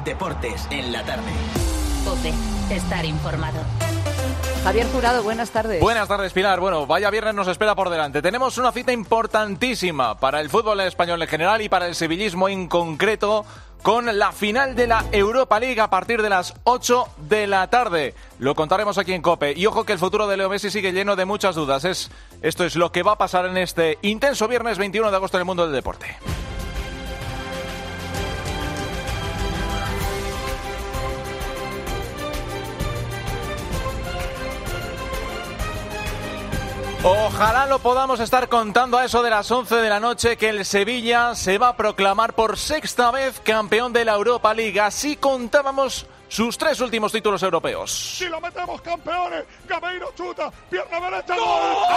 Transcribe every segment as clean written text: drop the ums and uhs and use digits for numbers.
Deportes en la tarde. COPE. Estar informado. Javier Jurado, buenas tardes. Buenas tardes, Pilar. Bueno, vaya viernes nos espera por delante. Tenemos una cita importantísima para el fútbol español en general y para el sevillismo en concreto, con la final de la Europa League a partir de las 8 de la tarde. Lo contaremos aquí en COPE. Y ojo que el futuro de Leo Messi sigue lleno de muchas dudas. Esto es lo que va a pasar en este intenso viernes 21 de agosto en el mundo del deporte. Ojalá lo podamos estar contando a eso de las 11 de la noche, que el Sevilla se va a proclamar por sexta vez campeón de la Europa League. Así contábamos sus 3 últimos títulos europeos. Si lo metemos campeones, Gameiro chuta, pierna derecha, ¡gol!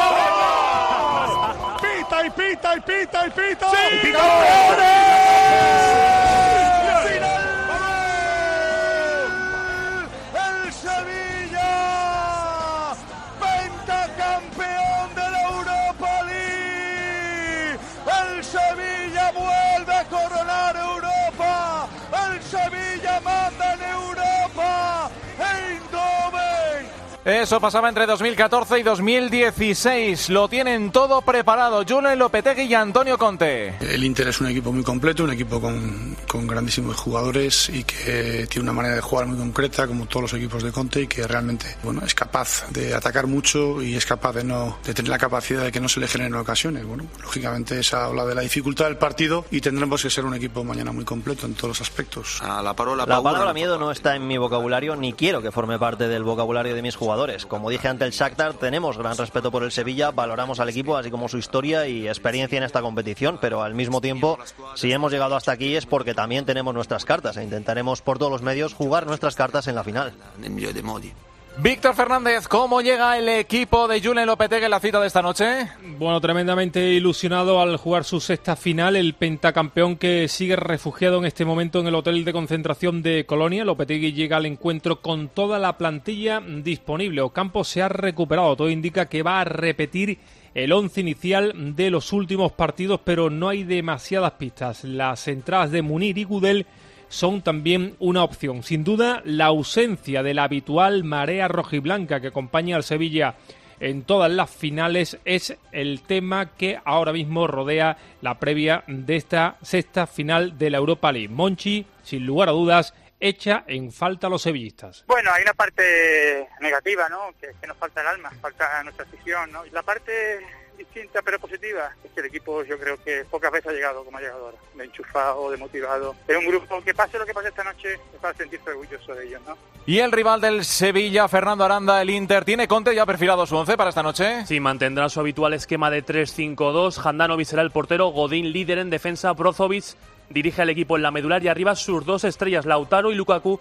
Pita y pita y pita y pita. ¡Sí, campeones! ¡Final! ¡El Sevilla! ¡Pentacampeón de la Europa League! ¡El Sevilla vuelve a coronar Europa! ¡El Sevilla manda en Europa! ¡Eindhoven! Eso pasaba entre 2014 y 2016. Lo tienen todo preparado Julen Lopetegui y Antonio Conte. El Inter es un equipo muy completo, un equipo con grandísimos jugadores y que tiene una manera de jugar muy concreta, como todos los equipos de Conte, y que realmente es capaz de atacar mucho y es capaz de tener la capacidad de que no se le generen ocasiones. Bueno, lógicamente esa habla de la dificultad del partido y tendremos que ser un equipo mañana muy completo en todos los aspectos. La palabra miedo no está en mi vocabulario, ni quiero que forme parte del vocabulario de mis jugadores. Como dije ante el Shakhtar, tenemos gran respeto por el Sevilla, valoramos al equipo así como su historia y experiencia en esta competición, pero al mismo tiempo, si hemos llegado hasta aquí es porque también tenemos nuestras cartas e intentaremos por todos los medios jugar nuestras cartas en la final. Víctor Fernández, ¿cómo llega el equipo de Julen Lopetegui en la cita de esta noche? Bueno, tremendamente ilusionado al jugar su sexta final, el pentacampeón que sigue refugiado en este momento en el hotel de concentración de Colonia. Lopetegui llega al encuentro con toda la plantilla disponible. Ocampo se ha recuperado, todo indica que va a repetir el 11 inicial de los últimos partidos, pero no hay demasiadas pistas. Las entradas de Munir y Gudel son también una opción. Sin duda, la ausencia de la habitual marea rojiblanca que acompaña al Sevilla en todas las finales es el tema que ahora mismo rodea la previa de esta sexta final de la Europa League. Monchi, sin lugar a dudas, echa en falta a los sevillistas. Bueno, hay una parte negativa, ¿no? Que nos falta el alma, falta nuestra afición, ¿no? Y la parte distinta pero positiva es que el equipo, yo creo que pocas veces ha llegado como ha llegado ahora, de enchufado, de motivado. Es un grupo que pase lo que pase esta noche es para sentirse orgulloso de ellos, ¿no? Y el rival del Sevilla, Fernando Aranda, el Inter, ¿tiene Conte ya perfilado su 11 para esta noche? Sí, mantendrá su habitual esquema de 3-5-2. Handanovic será el portero, Godín líder en defensa, Brozovic dirige al equipo en la medular y arriba sus 2 estrellas, Lautaro y Lukaku.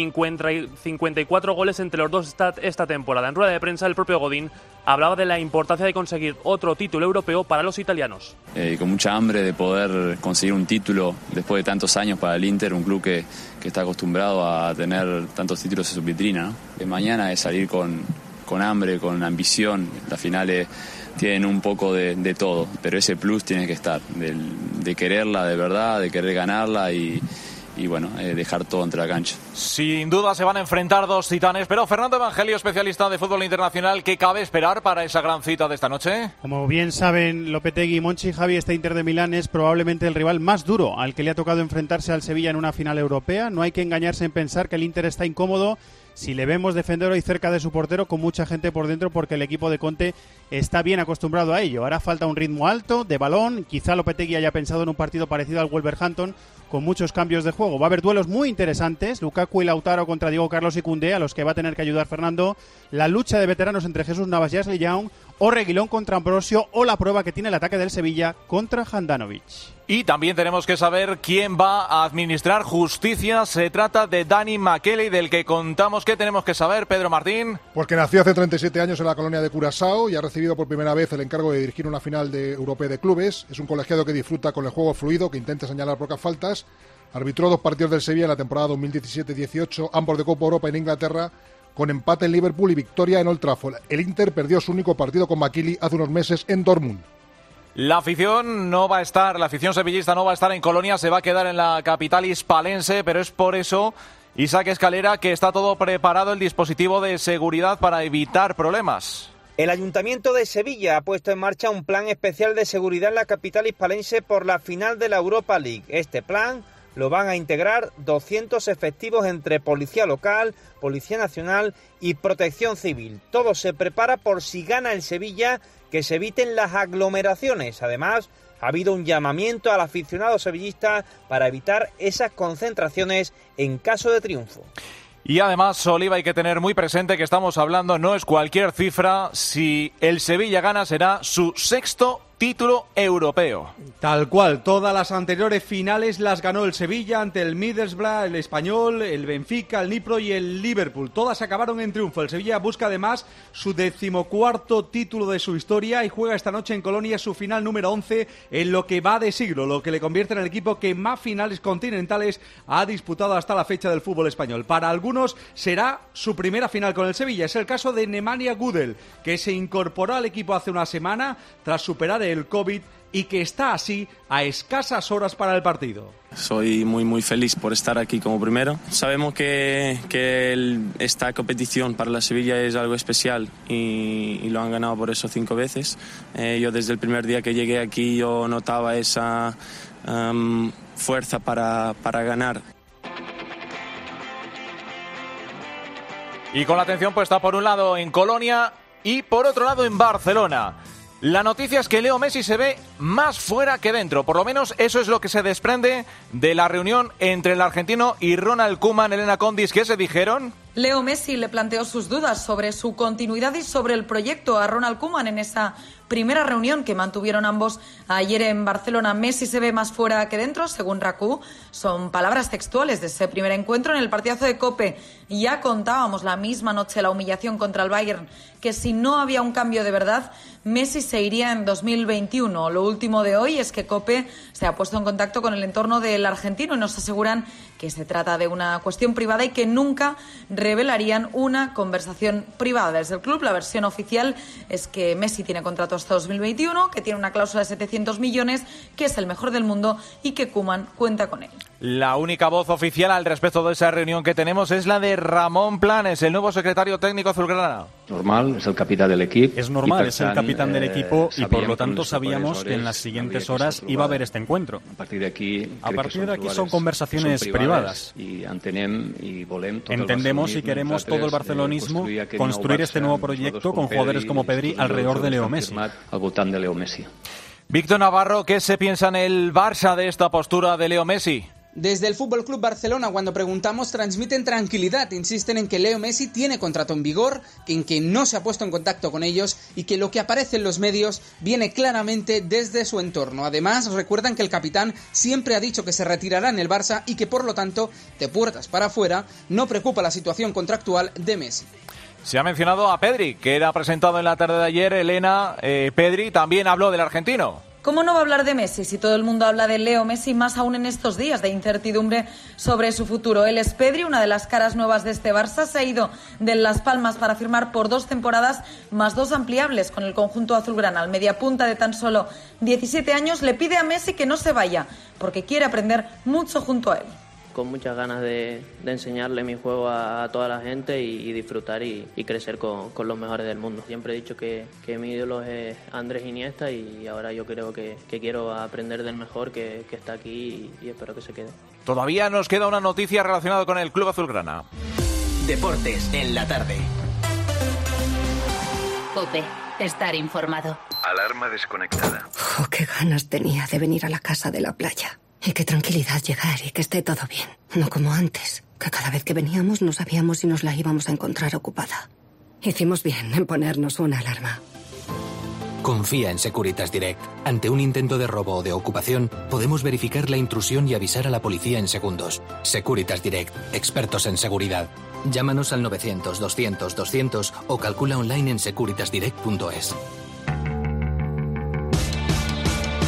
54 goles entre los dos esta temporada. En rueda de prensa, el propio Godín hablaba de la importancia de conseguir otro título europeo para los italianos. Con mucha hambre de poder conseguir un título después de tantos años para el Inter, un club que está acostumbrado a tener tantos títulos en su vitrina, ¿no? Mañana es salir con hambre, con ambición. Las finales tienen un poco de todo, pero ese plus tiene que estar, de quererla de verdad, de querer ganarla y dejar todo entre la cancha. Sin duda se van a enfrentar 2 titanes, pero Fernando Evangelio, especialista de fútbol internacional, ¿qué cabe esperar para esa gran cita de esta noche? Como bien saben Lopetegui, Monchi y Javi, este Inter de Milán es probablemente el rival más duro al que le ha tocado enfrentarse al Sevilla en una final europea. No hay que engañarse en pensar que el Inter está incómodo si le vemos defender hoy cerca de su portero con mucha gente por dentro, porque el equipo de Conte está bien acostumbrado a ello. Hará falta un ritmo alto, de balón. Quizá Lopetegui haya pensado en un partido parecido al Wolverhampton, con muchos cambios de juego. Va a haber duelos muy interesantes, Lukaku y Lautaro contra Diego Carlos y Koundé, a los que va a tener que ayudar Fernando. La lucha de veteranos entre Jesús Navas y Ashley Young, o Reguilón contra Ambrosio, o la prueba que tiene el ataque del Sevilla contra Handanovic. Y también tenemos que saber quién va a administrar justicia. Se trata de Danny McKelly, del que contamos. ¿Qué tenemos que saber, Pedro Martín? Pues que nació hace 37 años en la colonia de Curazao y ha recibido por primera vez el encargo de dirigir una final de Europea de Clubes. Es un colegiado que disfruta con el juego fluido, que intenta señalar pocas faltas. Arbitró 2 partidos del Sevilla en la temporada 2017-18, ambos de Copa Europa en Inglaterra, con empate en Liverpool y victoria en Old Trafford. El Inter perdió su único partido con McKelly hace unos meses en Dortmund. La afición sevillista no va a estar en Colonia, se va a quedar en la capital hispalense, pero es por eso, Isaac Escalera, que está todo preparado el dispositivo de seguridad para evitar problemas. El Ayuntamiento de Sevilla ha puesto en marcha un plan especial de seguridad en la capital hispalense por la final de la Europa League. Este plan lo van a integrar 200 efectivos entre Policía Local, Policía Nacional y Protección Civil. Todo se prepara por si gana el Sevilla, que se eviten las aglomeraciones. Además, ha habido un llamamiento al aficionado sevillista para evitar esas concentraciones en caso de triunfo. Y además, Oliva, hay que tener muy presente que estamos hablando, no es cualquier cifra, si el Sevilla gana será su 6º título europeo. Tal cual, todas las anteriores finales las ganó el Sevilla ante el Middlesbrough, el Español, el Benfica, el Dnipro y el Liverpool. Todas acabaron en triunfo. El Sevilla busca además su 14º título de su historia y juega esta noche en Colonia su final número 11 en lo que va de siglo, lo que le convierte en el equipo que más finales continentales ha disputado hasta la fecha del fútbol español. Para algunos será su primera final con el Sevilla. Es el caso de Nemanja Gudel, que se incorporó al equipo hace una semana tras superar el COVID y que está así a escasas horas para el partido. Soy muy feliz por estar aquí como primero. Sabemos que esta competición para la Sevilla es algo especial y lo han ganado por eso 5 veces. Yo desde el primer día que llegué aquí yo notaba esa fuerza para ganar. Y con la atención puesta por un lado en Colonia y por otro lado en Barcelona. La noticia es que Leo Messi se ve más fuera que dentro. Por lo menos eso es lo que se desprende de la reunión entre el argentino y Ronald Koeman. Elena Condis, ¿qué se dijeron? Leo Messi le planteó sus dudas sobre su continuidad y sobre el proyecto a Ronald Koeman en esa primera reunión que mantuvieron ambos ayer en Barcelona. Messi se ve más fuera que dentro, según RACU. Son palabras textuales de ese primer encuentro en el partidazo de COPE. Ya contábamos la misma noche la humillación contra el Bayern, que si no había un cambio de verdad, Messi se iría en 2021. Lo último de hoy es que COPE se ha puesto en contacto con el entorno del argentino y nos aseguran que se trata de una cuestión privada y que nunca revelarían una conversación privada. Desde el club, la versión oficial es que Messi tiene contrato hasta 2021, que tiene una cláusula de 700 millones, que es el mejor del mundo y que Koeman cuenta con él. La única voz oficial al respecto de esa reunión que tenemos es la de Ramón Planes, el nuevo secretario técnico azulgrana. Normal, es el capitán del equipo. Es normal, es el capitán del equipo y por lo tanto sabíamos que en las siguientes horas iba a haber este encuentro. A partir de aquí son conversaciones privadas. Entendemos y queremos todo el barcelonismo construir este nuevo proyecto con jugadores como Pedri alrededor de Leo Messi. Víctor Navarro, ¿qué se piensa en el Barça de esta postura de Leo Messi? Desde el Fútbol Club Barcelona, cuando preguntamos, transmiten tranquilidad. Insisten en que Leo Messi tiene contrato en vigor, en que no se ha puesto en contacto con ellos y que lo que aparece en los medios viene claramente desde su entorno. Además, recuerdan que el capitán siempre ha dicho que se retirará en el Barça y que, por lo tanto, de puertas para afuera, no preocupa la situación contractual de Messi. Se ha mencionado a Pedri, que era presentado en la tarde de ayer. Elena, Pedri también habló del argentino. ¿Cómo no va a hablar de Messi si todo el mundo habla de Leo Messi, más aún en estos días de incertidumbre sobre su futuro? Él es Pedri, una de las caras nuevas de este Barça. Se ha ido de Las Palmas para firmar por 2 temporadas más 2 ampliables con el conjunto azulgrana. El mediapunta de tan solo 17 años le pide a Messi que no se vaya porque quiere aprender mucho junto a él. Con muchas ganas de enseñarle mi juego a toda la gente y disfrutar y crecer con los mejores del mundo. Siempre he dicho que mi ídolo es Andrés Iniesta y ahora yo creo que quiero aprender del mejor que está aquí y espero que se quede. Todavía nos queda una noticia relacionada con el club azulgrana. Deportes en la tarde. COPE, estar informado. Alarma desconectada. Oh, qué ganas tenía de venir a la casa de la playa. Y qué tranquilidad llegar y que esté todo bien. No como antes, que cada vez que veníamos no sabíamos si nos la íbamos a encontrar ocupada. Hicimos bien en ponernos una alarma. Confía en Securitas Direct. Ante un intento de robo o de ocupación, podemos verificar la intrusión y avisar a la policía en segundos. Securitas Direct, expertos en seguridad. Llámanos al 900-200-200 o calcula online en securitasdirect.es.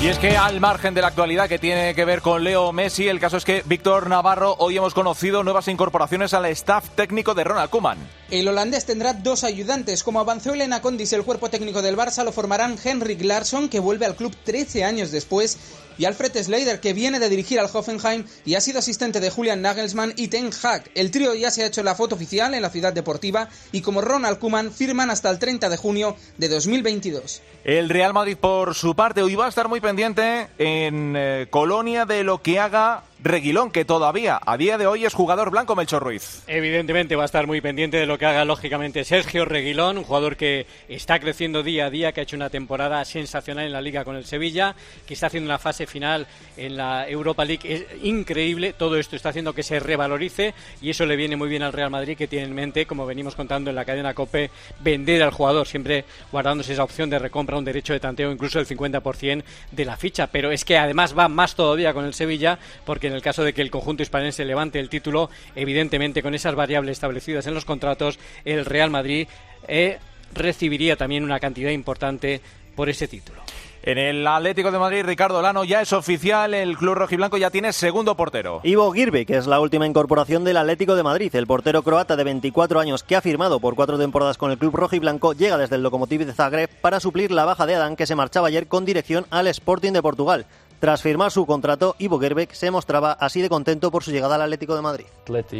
Y es que al margen de la actualidad que tiene que ver con Leo Messi, el caso es que Víctor Navarro, hoy hemos conocido nuevas incorporaciones al staff técnico de Ronald Koeman. El holandés tendrá 2 ayudantes. Como avanzó Elena Condis, el cuerpo técnico del Barça lo formarán Henrik Larsson, que vuelve al club 13 años después, y Alfred Schneider, que viene de dirigir al Hoffenheim y ha sido asistente de Julian Nagelsmann y Ten Hag. El trío ya se ha hecho la foto oficial en la Ciudad Deportiva y, como Ronald Koeman, firman hasta el 30 de junio de 2022. El Real Madrid, por su parte, hoy va a estar muy pendiente en Colonia de lo que haga Reguilón, que todavía a día de hoy es jugador blanco. Melchor Ruiz. Evidentemente va a estar muy pendiente de lo que haga, lógicamente, Sergio Reguilón, un jugador que está creciendo día a día, que ha hecho una temporada sensacional en la Liga con el Sevilla, que está haciendo una fase final en la Europa League es increíble. Todo esto está haciendo que se revalorice y eso le viene muy bien al Real Madrid, que tiene en mente, como venimos contando en la cadena COPE, vender al jugador, siempre guardándose esa opción de recompra, un derecho de tanteo incluso del 50% de la ficha. Pero es que además va más todavía con el Sevilla, porque en el caso de que el conjunto hispalense levante el título, evidentemente con esas variables establecidas en los contratos, el Real Madrid recibiría también una cantidad importante por ese título. En el Atlético de Madrid, Ricardo Lano, ya es oficial, el club rojiblanco ya tiene segundo portero. Ivo Girbe, que es la última incorporación del Atlético de Madrid. El portero croata de 24 años, que ha firmado por 4 temporadas con el club rojiblanco, llega desde el Lokomotiv de Zagreb para suplir la baja de Adán, que se marchaba ayer con dirección al Sporting de Portugal. Tras firmar su contrato, Ivo Gerbeck se mostraba así de contento por su llegada al Atlético de Madrid.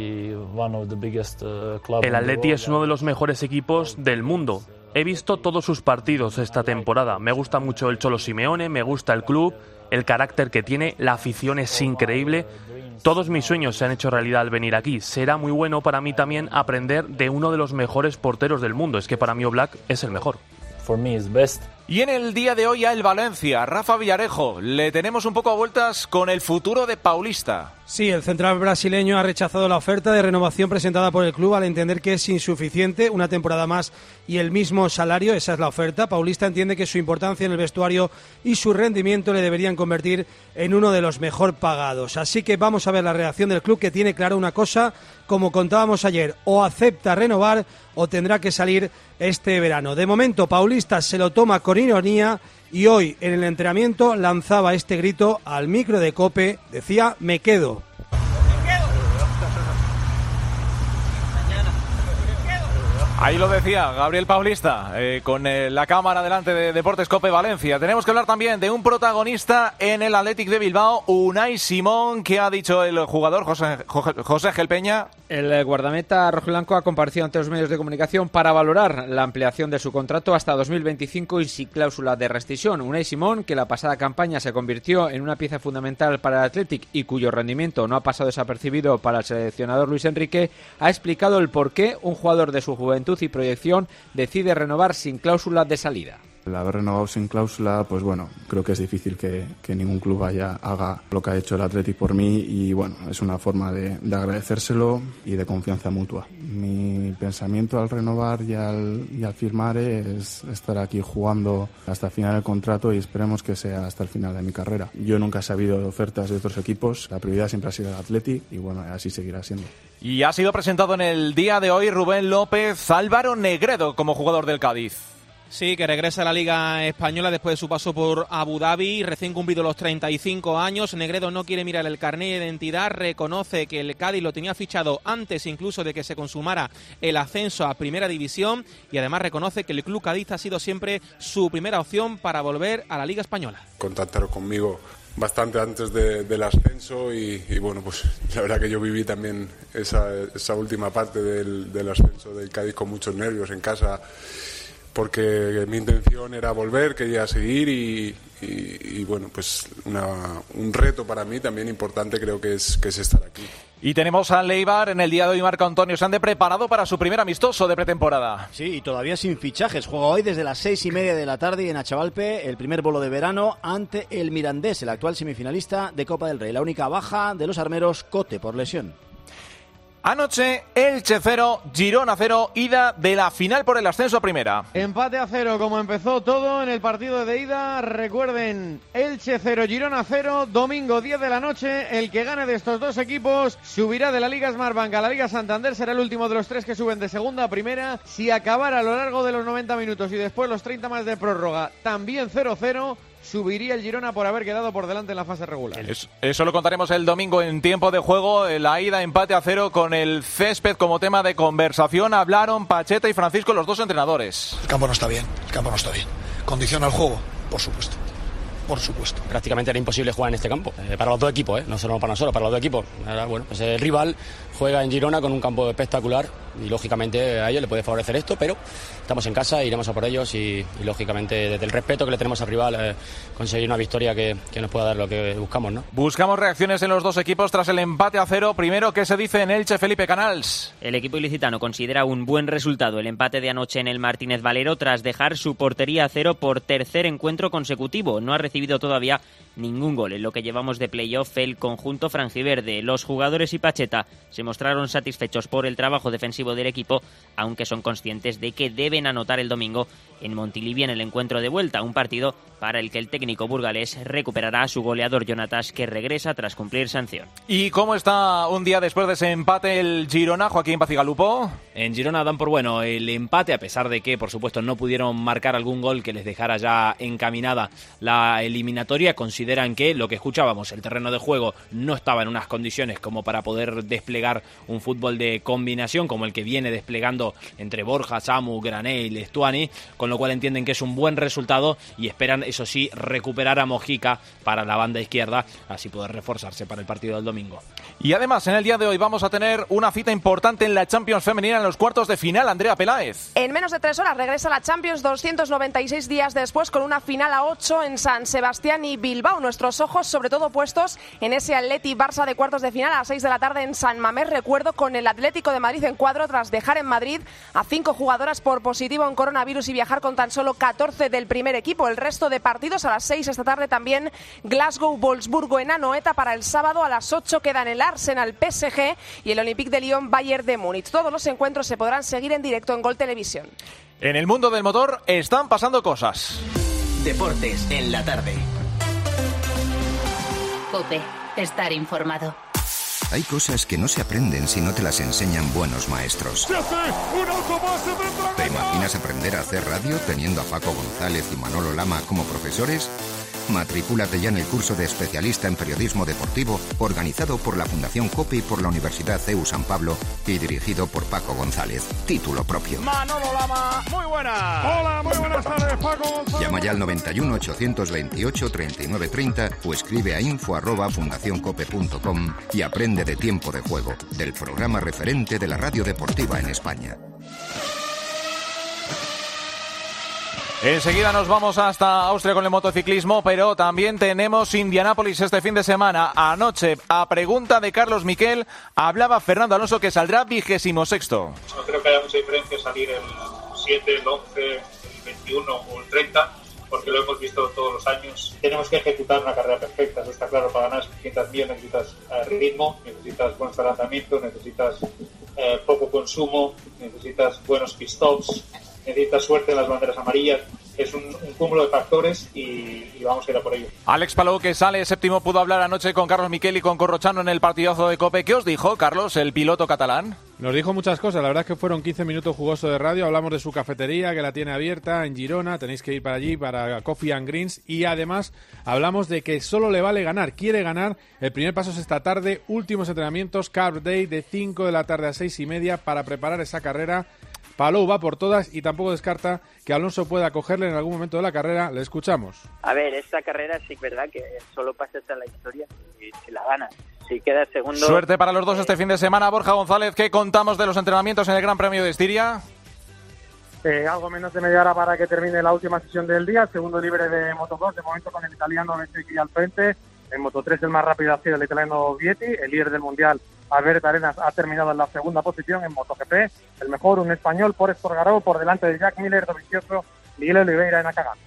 El Atleti es uno de los mejores equipos del mundo. He visto todos sus partidos esta temporada. Me gusta mucho el Cholo Simeone, me gusta el club, el carácter que tiene, la afición es increíble. Todos mis sueños se han hecho realidad al venir aquí. Será muy bueno para mí también aprender de uno de los mejores porteros del mundo. Es que para mí Oblak es el mejor. Y en el día de hoy a el Valencia, Rafa Villarejo, le tenemos un poco a vueltas con el futuro de Paulista. Sí, el central brasileño ha rechazado la oferta de renovación presentada por el club al entender que es insuficiente, una temporada más y el mismo salario, esa es la oferta. Paulista entiende que su importancia en el vestuario y su rendimiento le deberían convertir en uno de los mejor pagados. Así que vamos a ver la reacción del club, que tiene claro una cosa, como contábamos ayer, o acepta renovar o tendrá que salir este verano. De momento, Paulista se lo toma con ironía y hoy en el entrenamiento lanzaba este grito al micro de COPE, decía: me quedo. Ahí lo decía Gabriel Paulista, con la cámara delante de Deportes COPE Valencia. Tenemos que hablar también de un protagonista en el Athletic de Bilbao, Unai Simón. ¿Qué ha dicho el jugador José Gelpeña? El guardameta rojiblanco ha comparecido ante los medios de comunicación para valorar la ampliación de su contrato hasta 2025 y sin cláusula de rescisión. Unai Simón, que la pasada campaña se convirtió en una pieza fundamental para el Athletic y cuyo rendimiento no ha pasado desapercibido para el seleccionador Luis Enrique, ha explicado el por qué un jugador de su juventud y proyección decide renovar sin cláusula de salida. El haber renovado sin cláusula, pues bueno, creo que es difícil que ningún club haga lo que ha hecho el Athletic por mí y bueno, es una forma de agradecérselo y de confianza mutua. Mi pensamiento al renovar y al firmar es estar aquí jugando hasta el final del contrato y esperemos que sea hasta el final de mi carrera. Yo nunca he sabido de ofertas de otros equipos, la prioridad siempre ha sido el Athletic y bueno, así seguirá siendo. Y ha sido presentado en el día de hoy Rubén López, Álvaro Negredo como jugador del Cádiz. Sí, que regresa a la Liga Española después de su paso por Abu Dhabi, recién cumplido los 35 años. Negredo no quiere mirar el carnet de identidad, reconoce que el Cádiz lo tenía fichado antes incluso de que se consumara el ascenso a Primera División y además reconoce que el club cadista ha sido siempre su primera opción para volver a la Liga Española. Contactaron conmigo bastante antes del ascenso y bueno, pues la verdad que yo viví también esa última parte del ascenso del Cádiz con muchos nervios en casa, porque mi intención era volver, quería seguir y bueno, pues un reto para mí también importante creo que es estar aquí. Y tenemos al Eibar en el día de hoy, Marco Antonio Sande, preparado para su primer amistoso de pretemporada. Sí, y todavía sin fichajes. Juega hoy desde las 6:30 de la tarde en Achavalpe, el primer bolo de verano ante el Mirandés, el actual semifinalista de Copa del Rey. La única baja de los armeros, Cote, por lesión. Anoche, Elche 0, Girona 0, ida de la final por el ascenso a primera. Empate a 0, como empezó todo en el partido de ida. Recuerden, Elche 0, Girona 0, domingo 10 de la noche. El que gane de estos dos equipos subirá de la Liga Smartbank a la Liga Santander. Será el último de los tres que suben de segunda a primera. Si acabara a lo largo de los 90 minutos y después los 30 más de prórroga, también 0-0. subiría el Girona por haber quedado por delante en la fase regular. Eso lo contaremos el domingo en tiempo de juego. La ida empate a 0 con el césped como tema de conversación. Hablaron Pacheta y Francisco, los dos entrenadores. El campo no está bien, condiciona el juego, por supuesto. Prácticamente era imposible jugar en este campo, para los dos equipos, no solo para nosotros, para los dos equipos. Ahora, bueno, pues el rival juega en Girona con un campo espectacular y lógicamente a ellos le puede favorecer esto, pero estamos en casa, iremos a por ellos y lógicamente desde el respeto que le tenemos al rival conseguir una victoria que nos pueda dar lo que buscamos, ¿no? Buscamos reacciones en los dos equipos tras el empate a 0. Primero, ¿qué se dice en Elche, Felipe Canals? El equipo ilicitano considera un buen resultado el empate de anoche en el Martínez Valero tras dejar su portería a 0 por tercer encuentro consecutivo. No ha recibido todavía ningún gol en lo que llevamos de playoff el conjunto franjiverde. Los jugadores y Pacheta se mostraron satisfechos por el trabajo defensivo del equipo, aunque son conscientes de que deben anotar el domingo en Montilivi en el encuentro de vuelta, un partido para el que el técnico burgalés recuperará a su goleador Jonatas, que regresa tras cumplir sanción. ¿Y cómo está un día después de ese empate el Girona, Joaquín Pacigalupo? En Girona dan por bueno el empate, a pesar de que, por supuesto, no pudieron marcar algún gol que les dejara ya encaminada la eliminatoria. Consideran que, lo que escuchábamos, el terreno de juego no estaba en unas condiciones como para poder desplegar un fútbol de combinación como el que viene desplegando entre Borja, Samu, Grané y Lestuani, con lo cual entienden que es un buen resultado y esperan, eso sí, recuperar a Mojica para la banda izquierda, así poder reforzarse para el partido del domingo. Y además, en el día de hoy vamos a tener una cita importante en la Champions femenina en los cuartos de final. Andrea Peláez. En menos de 3 horas regresa la Champions 296 días después, con una final a 8 en San Sebastián y Bilbao. Nuestros ojos sobre todo puestos en ese Atleti-Barça de cuartos de final a las 6 de la tarde en San Mamés. Recuerdo, con el Atlético de Madrid en cuadro tras dejar en Madrid a 5 jugadoras por positivo en coronavirus y viajar con tan solo 14 del primer equipo. El resto de partidos a las 6 esta tarde también Glasgow-Wolfsburgo en Anoeta. Para el sábado a las 8 quedan el Arsenal-PSG y el Olympique de Lyon-Bayern de Múnich. Todos los encuentros se podrán seguir en directo en Gol Televisión. En el mundo del motor están pasando cosas. Deportes en la tarde. COPE. Estar informado. Hay cosas que no se aprenden si no te las enseñan buenos maestros. ¿Te imaginas aprender a hacer radio teniendo a Paco González y Manolo Lama como profesores? Matricúlate ya en el curso de especialista en periodismo deportivo, organizado por la Fundación COPE y por la Universidad CEU San Pablo y dirigido por Paco González. Título propio. Manolo Lama, muy buenas. Hola, muy buenas tardes, Paco González. Llama ya al 91 828 3930 o escribe a info@fundacioncope.com y aprende de Tiempo de Juego, del programa referente de la radio deportiva en España. Enseguida nos vamos hasta Austria con el motociclismo, pero también tenemos Indianápolis este fin de semana. Anoche, a pregunta de Carlos Miquel, hablaba Fernando Alonso que saldrá 26º. No creo que haya mucha diferencia salir el 7, el 11, el 21 o el 30, porque lo hemos visto todos los años. Tenemos que ejecutar una carrera perfecta, eso está claro. Para ganar 500.000 necesitas ritmo, necesitas buen lanzamiento, necesitas poco consumo, necesitas buenos pit stops, necesitas suerte en las banderas amarillas. Es un cúmulo de factores y vamos a ir a por ello. Alex Palou, que sale séptimo, pudo hablar anoche con Carlos Miquel y con Corrochano en el partidazo de COPE. ¿Qué os dijo, Carlos, el piloto catalán? Nos dijo muchas cosas, la verdad es que fueron 15 minutos jugosos de radio. Hablamos de su cafetería, que la tiene abierta en Girona, tenéis que ir para allí, para Coffee and Greens, y además hablamos de que solo le vale ganar, quiere ganar. El primer paso es esta tarde, últimos entrenamientos, Carb Day, de 5 de la tarde a 6:30 para preparar esa carrera. Palou va por todas y tampoco descarta que Alonso pueda cogerle en algún momento de la carrera. Le escuchamos. A ver, esta carrera sí es verdad que solo pasa en la historia si la gana. Si queda segundo... Suerte para los dos este fin de semana. Borja González, ¿qué contamos de los entrenamientos en el Gran Premio de Estiria? Algo menos de media hora para que termine la última sesión del día. El segundo libre de Moto2, de momento con el italiano Bezzecchi al frente. En Moto3 el más rápido ha sido el italiano Vietti. El líder del mundial, Albert Arenas, ha terminado en la segunda posición. En MotoGP, el mejor, un español, por Espargaró, por delante de Jack Miller, Dovizioso, Miguel Oliveira en Akagami.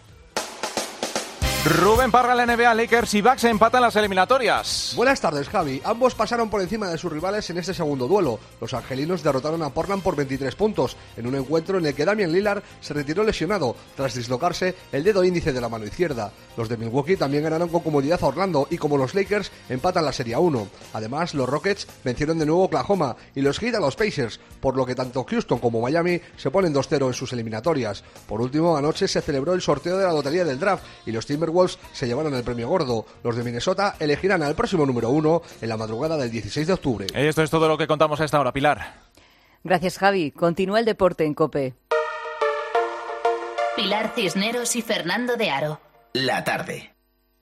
Rubén Parra, la NBA, Lakers y Bucks empatan las eliminatorias. Buenas tardes, Javi. Ambos pasaron por encima de sus rivales en este segundo duelo. Los angelinos derrotaron a Portland por 23 puntos, en un encuentro en el que Damian Lillard se retiró lesionado tras dislocarse el dedo índice de la mano izquierda. Los de Milwaukee también ganaron con comodidad a Orlando y, como los Lakers, empatan la Serie 1. Además, los Rockets vencieron de nuevo Oklahoma y los Heat a los Pacers, por lo que tanto Houston como Miami se ponen 2-0 en sus eliminatorias. Por último, anoche se celebró el sorteo de la lotería del draft y los Timberwolves Timberwolves se llevaron el premio gordo. Los de Minnesota elegirán al próximo número 1 en la madrugada del 16 de octubre. Esto es todo lo que contamos a esta hora, Pilar. Gracias, Javi. Continúa el deporte en COPE. Pilar Cisneros y Fernando de Aro. La tarde.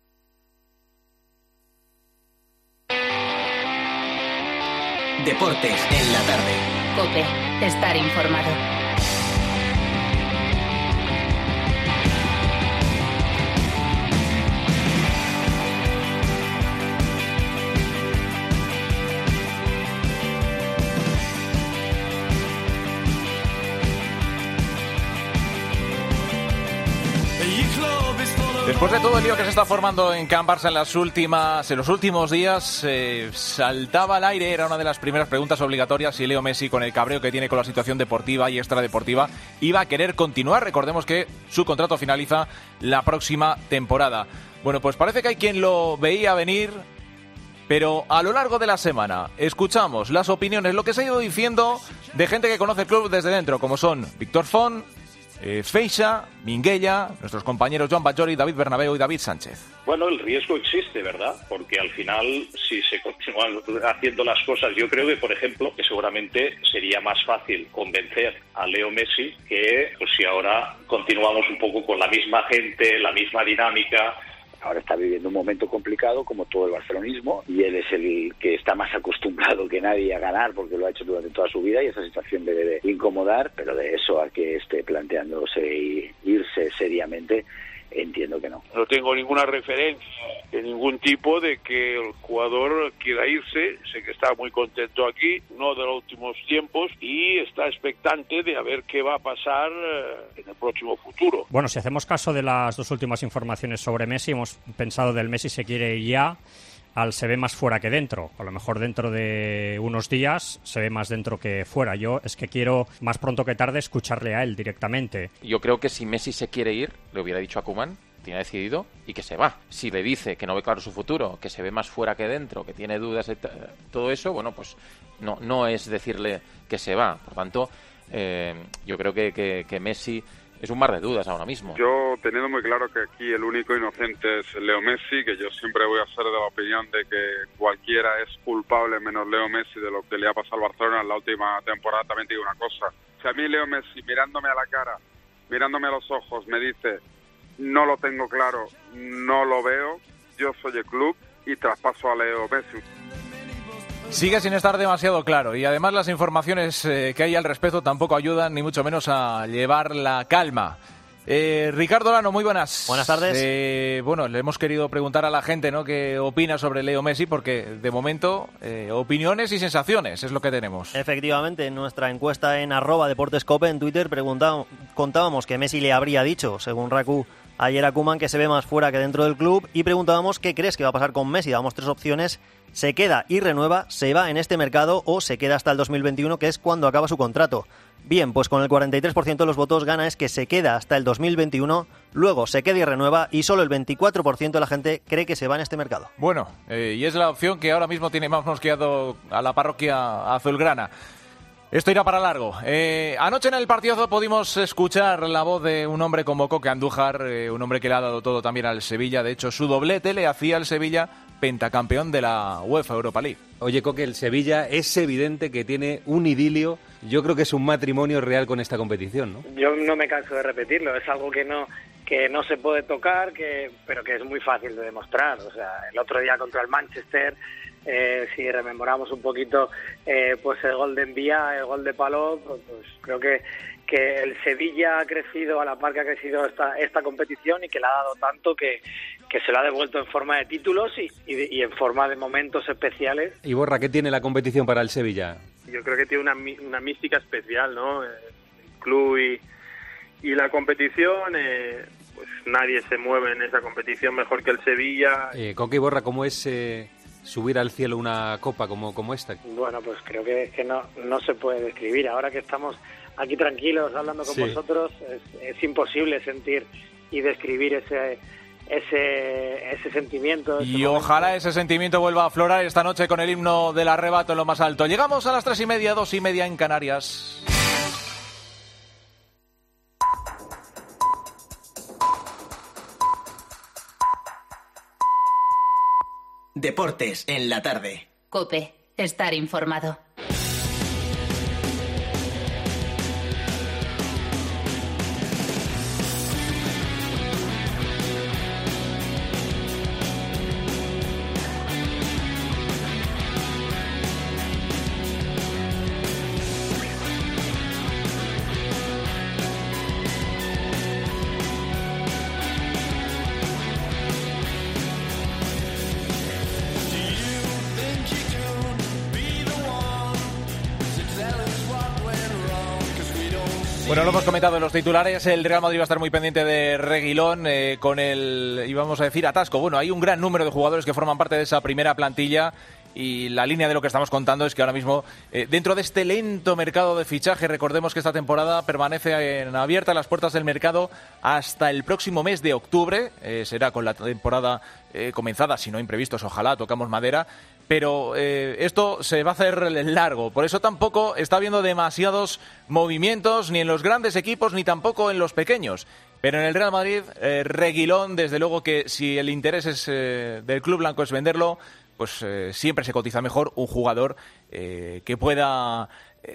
Deportes en la tarde. COPE. Estar informado. Después de todo el lío que se está formando en Can Barça en los últimos días, saltaba al aire, era una de las primeras preguntas obligatorias, si Leo Messi, con el cabreo que tiene con la situación deportiva y extradeportiva, iba a querer continuar. Recordemos que su contrato finaliza la próxima temporada. Bueno, pues parece que hay quien lo veía venir, pero a lo largo de la semana escuchamos las opiniones, lo que se ha ido diciendo de gente que conoce el club desde dentro, como son Víctor Font, Feixa, Minguella, nuestros compañeros Joan Bajori, David Bernabeu y David Sánchez. Bueno, el riesgo existe, ¿verdad? Porque al final, si se continúan haciendo las cosas, yo creo que, por ejemplo, que seguramente sería más fácil convencer a Leo Messi que pues, si ahora continuamos un poco con la misma gente, la misma dinámica. Ahora está viviendo un momento complicado, como todo el barcelonismo, y él es el que está más acostumbrado que nadie a ganar, porque lo ha hecho durante toda su vida, y esa situación le debe incomodar, pero de eso a que esté planteándose irse seriamente, entiendo que no. No tengo ninguna referencia de ningún tipo de que el jugador quiera irse. Sé que está muy contento aquí, no de los últimos tiempos, y está expectante de a ver qué va a pasar en el próximo futuro. Bueno, si hacemos caso de las dos últimas informaciones sobre Messi, hemos pensado del Messi se quiere ir ya al se ve más fuera que dentro. A lo mejor dentro de unos días se ve más dentro que fuera. Yo es que quiero más pronto que tarde escucharle a él directamente. Yo creo que si Messi se quiere ir, le hubiera dicho a Koeman, tiene decidido, y que se va. Si le dice que no ve claro su futuro, que se ve más fuera que dentro, que tiene dudas, todo eso, bueno, pues no es decirle que se va. Por tanto, yo creo que Messi es un mar de dudas ahora mismo. Yo, teniendo muy claro que aquí el único inocente es Leo Messi, que yo siempre voy a ser de la opinión de que cualquiera es culpable menos Leo Messi de lo que le ha pasado al Barcelona en la última temporada, también digo una cosa. Si a mí Leo Messi, mirándome a la cara, mirándome a los ojos, me dice no lo tengo claro, no lo veo, yo soy el club y traspaso a Leo Messi. Sigue sin estar demasiado claro, y además las informaciones que hay al respecto tampoco ayudan ni mucho menos a llevar la calma. Ricardo Lano, muy buenas. Buenas tardes. Bueno, le hemos querido preguntar a la gente, ¿no?, qué opina sobre Leo Messi, porque de momento opiniones y sensaciones es lo que tenemos. Efectivamente, en nuestra encuesta en @deportescope en Twitter contábamos que Messi le habría dicho, según Raku, ayer a Koeman, que se ve más fuera que dentro del club, y preguntábamos qué crees que va a pasar con Messi. Damos 3 opciones: se queda y renueva, se va en este mercado o se queda hasta el 2021, que es cuando acaba su contrato. Bien, pues con el 43% de los votos gana es que se queda hasta el 2021, luego se queda y renueva, y solo el 24% de la gente cree que se va en este mercado. Bueno, y es la opción que ahora mismo tiene más mosqueado a la parroquia azulgrana. Esto irá para largo. Anoche en el partidazo pudimos escuchar la voz de un hombre como Coque Andújar, un hombre que le ha dado todo también al Sevilla. De hecho, su doblete le hacía al Sevilla pentacampeón de la UEFA Europa League. Oye, Coque, el Sevilla es evidente que tiene un idilio. Yo creo que es un matrimonio real con esta competición, ¿no? Yo no me canso de repetirlo. Es algo que no se puede tocar, pero que es muy fácil de demostrar. O sea, el otro día contra el Manchester, si rememoramos un poquito, pues el gol de Envía, el gol de Palop, pues creo que el Sevilla ha crecido a la par que ha crecido esta competición, y que le ha dado tanto que se lo ha devuelto en forma de títulos y en forma de momentos especiales. Y Borra, ¿qué tiene la competición para el Sevilla? Yo creo que tiene una mística especial, ¿no? El club y la competición, pues nadie se mueve en esa competición mejor que el Sevilla. Coque y Borra, ¿cómo es subir al cielo una copa como esta? Bueno, pues creo que no se puede describir. Ahora que estamos aquí tranquilos hablando con vosotros, es imposible sentir y describir ese sentimiento. Y ojalá ese sentimiento vuelva a aflorar esta noche con el himno del arrebato en lo más alto. Llegamos a las 3:30, 2:30 en Canarias. Deportes en la tarde. COPE. Estar informado. Bueno, lo hemos comentado en los titulares, el Real Madrid va a estar muy pendiente de Reguilón con el, íbamos a decir, atasco. Bueno, hay un gran número de jugadores que forman parte de esa primera plantilla y la línea de lo que estamos contando es que ahora mismo, dentro de este lento mercado de fichaje, recordemos que esta temporada permanece abierta las puertas del mercado hasta el próximo mes de octubre, será con la temporada comenzada, si no imprevistos, ojalá, tocamos madera. Pero esto se va a hacer largo, por eso tampoco está habiendo demasiados movimientos ni en los grandes equipos ni tampoco en los pequeños. Pero en el Real Madrid, Reguilón, desde luego que si el interés es, del club blanco es venderlo, pues siempre se cotiza mejor un jugador que pueda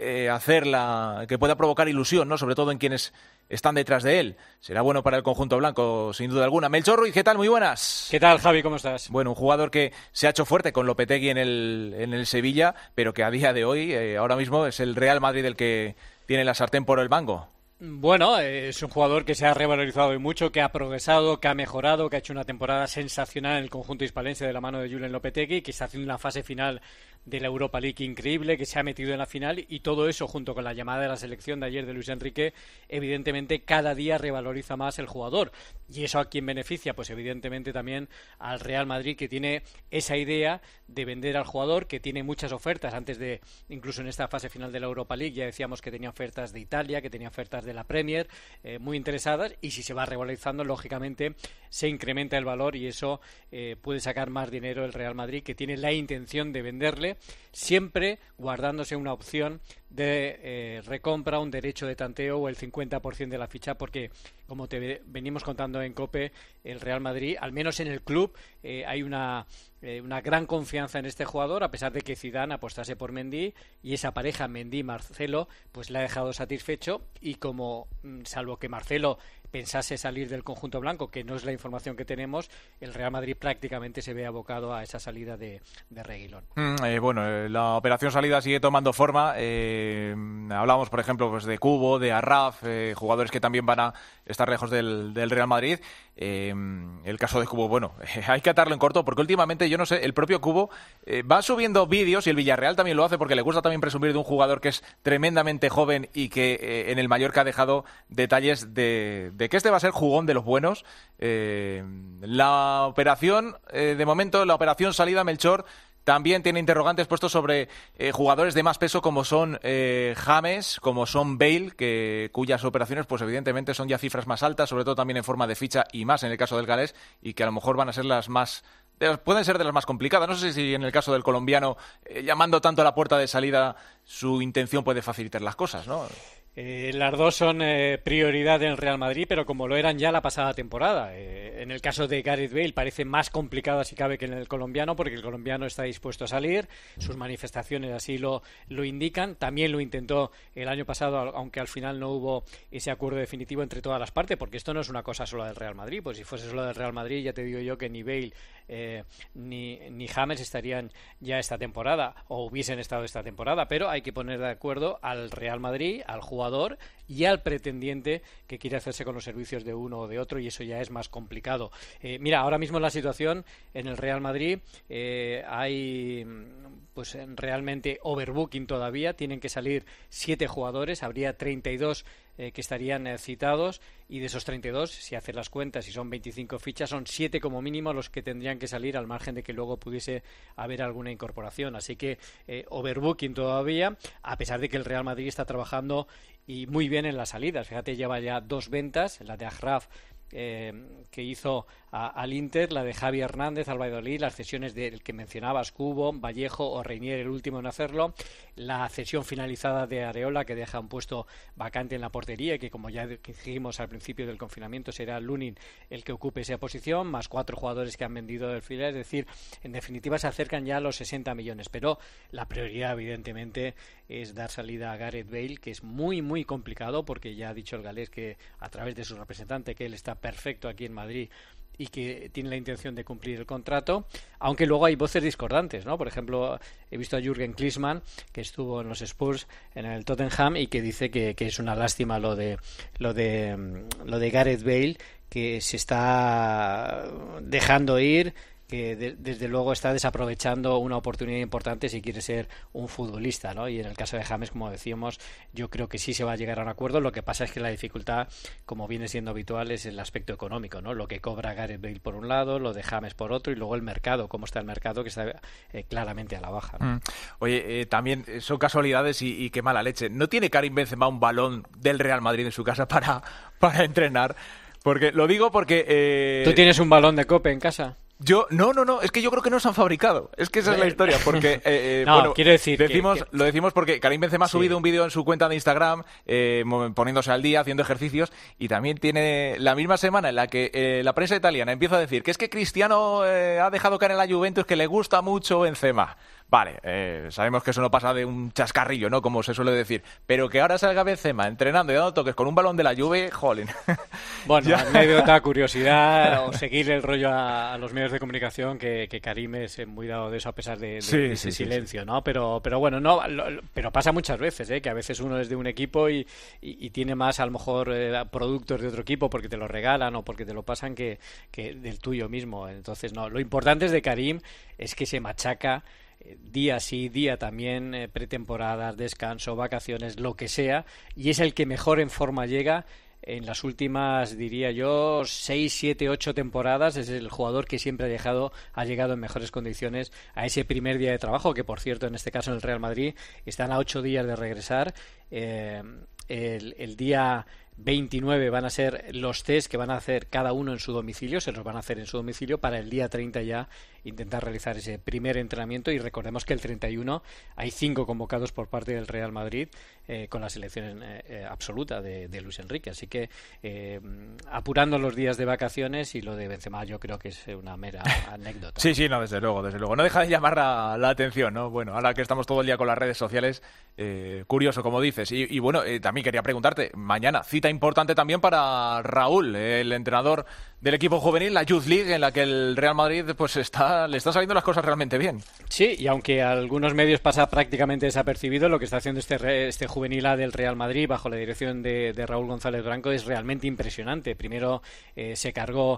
que pueda provocar ilusión, ¿no? Sobre todo en quienes están detrás de él. Será bueno para el conjunto blanco, sin duda alguna. Melchor Ruiz, ¿qué tal? Muy buenas. ¿Qué tal, Javi? ¿Cómo estás? Bueno, un jugador que se ha hecho fuerte con Lopetegui en el Sevilla, pero que a día de hoy, ahora mismo, es el Real Madrid el que tiene la sartén por el mango. Bueno, es un jugador que se ha revalorizado mucho, que ha progresado, que ha mejorado, que ha hecho una temporada sensacional en el conjunto hispalense de la mano de Julen Lopetegui, que está haciendo una fase final de la Europa League increíble, que se ha metido en la final, y todo eso junto con la llamada de la selección de ayer de Luis Enrique, evidentemente cada día revaloriza más el jugador. ¿Y eso a quién beneficia? Pues evidentemente también al Real Madrid, que tiene esa idea de vender al jugador, que tiene muchas ofertas antes de, incluso en esta fase final de la Europa League, ya decíamos que tenía ofertas de Italia, que tenía ofertas de la Premier, muy interesadas, y si se va revalorizando, lógicamente se incrementa el valor y eso puede sacar más dinero el Real Madrid, que tiene la intención de venderle, siempre guardándose una opción de recompra, un derecho de tanteo o el 50% de la ficha, porque como te venimos contando en COPE, el Real Madrid, al menos en el club, hay una gran confianza en este jugador, a pesar de que Zidane apostase por Mendy, y esa pareja Mendy-Marcelo pues le ha dejado satisfecho, y como salvo que Marcelo pensase salir del conjunto blanco, que no es la información que tenemos, el Real Madrid prácticamente se ve abocado a esa salida de Reguilón. Bueno, la operación salida sigue tomando forma. Hablábamos, por ejemplo, pues de Cubo, de Arraf, jugadores que también van a estar lejos del Real Madrid. El caso de Cubo, bueno, hay que atarlo en corto, porque últimamente, yo no sé, el propio Cubo va subiendo vídeos, y el Villarreal también lo hace, porque le gusta también presumir de un jugador que es tremendamente joven y que en el Mallorca ha dejado detalles de que este va a ser jugón de los buenos. La operación, de momento, la operación salida, Melchor, también tiene interrogantes puestos sobre jugadores de más peso, como son James, como son Bale, cuyas operaciones pues evidentemente son ya cifras más altas, sobre todo también en forma de ficha, y más en el caso del galés, y que a lo mejor van a ser pueden ser de las más complicadas. No sé si en el caso del colombiano, llamando tanto a la puerta de salida, su intención puede facilitar las cosas, ¿no? Las dos son prioridad en Real Madrid, pero como lo eran ya la pasada temporada. En el caso de Gareth Bale parece más complicado, si cabe, que en el colombiano, porque el colombiano está dispuesto a salir, sus manifestaciones así lo indican. También lo intentó el año pasado, aunque al final no hubo ese acuerdo definitivo entre todas las partes, porque esto no es una cosa solo del Real Madrid. Pues si fuese solo del Real Madrid, ya te digo yo que ni Bale ni James estarían ya esta temporada, o hubiesen estado esta temporada, pero hay que poner de acuerdo al Real Madrid, al jugador y al pretendiente que quiere hacerse con los servicios de uno o de otro, y eso ya es más complicado. Mira, ahora mismo la situación en el Real Madrid, hay pues realmente overbooking todavía, tienen que salir 7 jugadores, habría 32 que estarían citados, y de esos 32, si haces las cuentas, si son 25 fichas, son 7 como mínimo los que tendrían que salir, al margen de que luego pudiese haber alguna incorporación. Así que overbooking todavía, a pesar de que el Real Madrid está trabajando y muy bien en las salidas. Fíjate, lleva ya 2 ventas, la de Achraf, que hizo al Inter, la de Javi Hernández al Valladolid, las cesiones del que mencionabas, Cubo, Vallejo o Reinier, el último en hacerlo, la cesión finalizada de Areola, que deja un puesto vacante en la portería, que como ya dijimos al principio del confinamiento será Lunin el que ocupe esa posición, más 4 jugadores que han vendido del filial, es decir, en definitiva se acercan ya a los 60 millones, pero la prioridad evidentemente es dar salida a Gareth Bale, que es muy muy complicado, porque ya ha dicho el galés que a través de su representante que él está perfecto aquí en Madrid y que tiene la intención de cumplir el contrato, aunque luego hay voces discordantes, ¿no? Por ejemplo, he visto a Jürgen Klinsmann, que estuvo en los Spurs, en el Tottenham, y que dice que es una lástima lo de Gareth Bale, que se está dejando ir, que desde luego está desaprovechando una oportunidad importante si quiere ser un futbolista, ¿no? Y en el caso de James, como decíamos, yo creo que sí se va a llegar a un acuerdo. Lo que pasa es que la dificultad, como viene siendo habitual, es el aspecto económico, ¿no? Lo que cobra Gareth Bale por un lado, lo de James por otro, y luego el mercado, cómo está el mercado, que está claramente a la baja, ¿no? Oye, también son casualidades y qué mala leche. ¿No tiene Karim Benzema un balón del Real Madrid en su casa para entrenar? Porque lo digo porque... ¿Tú tienes un balón de Cope en casa? Yo, no, es que yo creo que no se han fabricado. Es que esa es la historia, porque... no, bueno, quiero decir lo decimos porque Karim Benzema ha subido un vídeo en su cuenta de Instagram poniéndose al día, haciendo ejercicios, y también tiene la misma semana en la que la prensa italiana empieza a decir que es que Cristiano ha dejado caer en la Juventus, que le gusta mucho Benzema. Vale, sabemos que eso no pasa de un chascarrillo, ¿no? Como se suele decir. Pero que ahora salga Benzema entrenando y dando toques con un balón de la Juve, jolín. Bueno, anécdota, curiosidad, o seguir el rollo a los medios de comunicación, que Karim es muy dado de eso, a pesar de ese silencio, ¿no? Pero bueno, pero pasa muchas veces, que a veces uno es de un equipo y tiene más, a lo mejor, productos de otro equipo porque te lo regalan o porque te lo pasan que del tuyo mismo. Entonces, no, lo importante es de Karim es que se machaca día sí, día también, pretemporadas, descanso, vacaciones, lo que sea, y es el que mejor en forma llega en las últimas, diría yo, 6, 7, 8 temporadas. Es el jugador que siempre ha llegado en mejores condiciones a ese primer día de trabajo, que por cierto en este caso en el Real Madrid están a 8 días de regresar. El día 29 van a ser los test que van a hacer cada uno en su domicilio, se los van a hacer en su domicilio, para el día 30 ya intentar realizar ese primer entrenamiento. Y recordemos que el 31 hay 5 convocados por parte del Real Madrid con la selección absoluta de Luis Enrique, así que apurando los días de vacaciones. Y lo de Benzema yo creo que es una mera anécdota. Sí, no, desde luego, no deja de llamar la atención, ¿no? Bueno, ahora que estamos todo el día con las redes sociales, curioso, como dices. Y bueno, también quería preguntarte, mañana cita importante también para Raúl, el entrenador del equipo juvenil, la Youth League, en la que el Real Madrid pues le está saliendo las cosas realmente bien. Sí, y aunque a algunos medios pasa prácticamente desapercibido, lo que está haciendo este juvenil A del Real Madrid bajo la dirección de Raúl González Blanco es realmente impresionante. Primero se cargó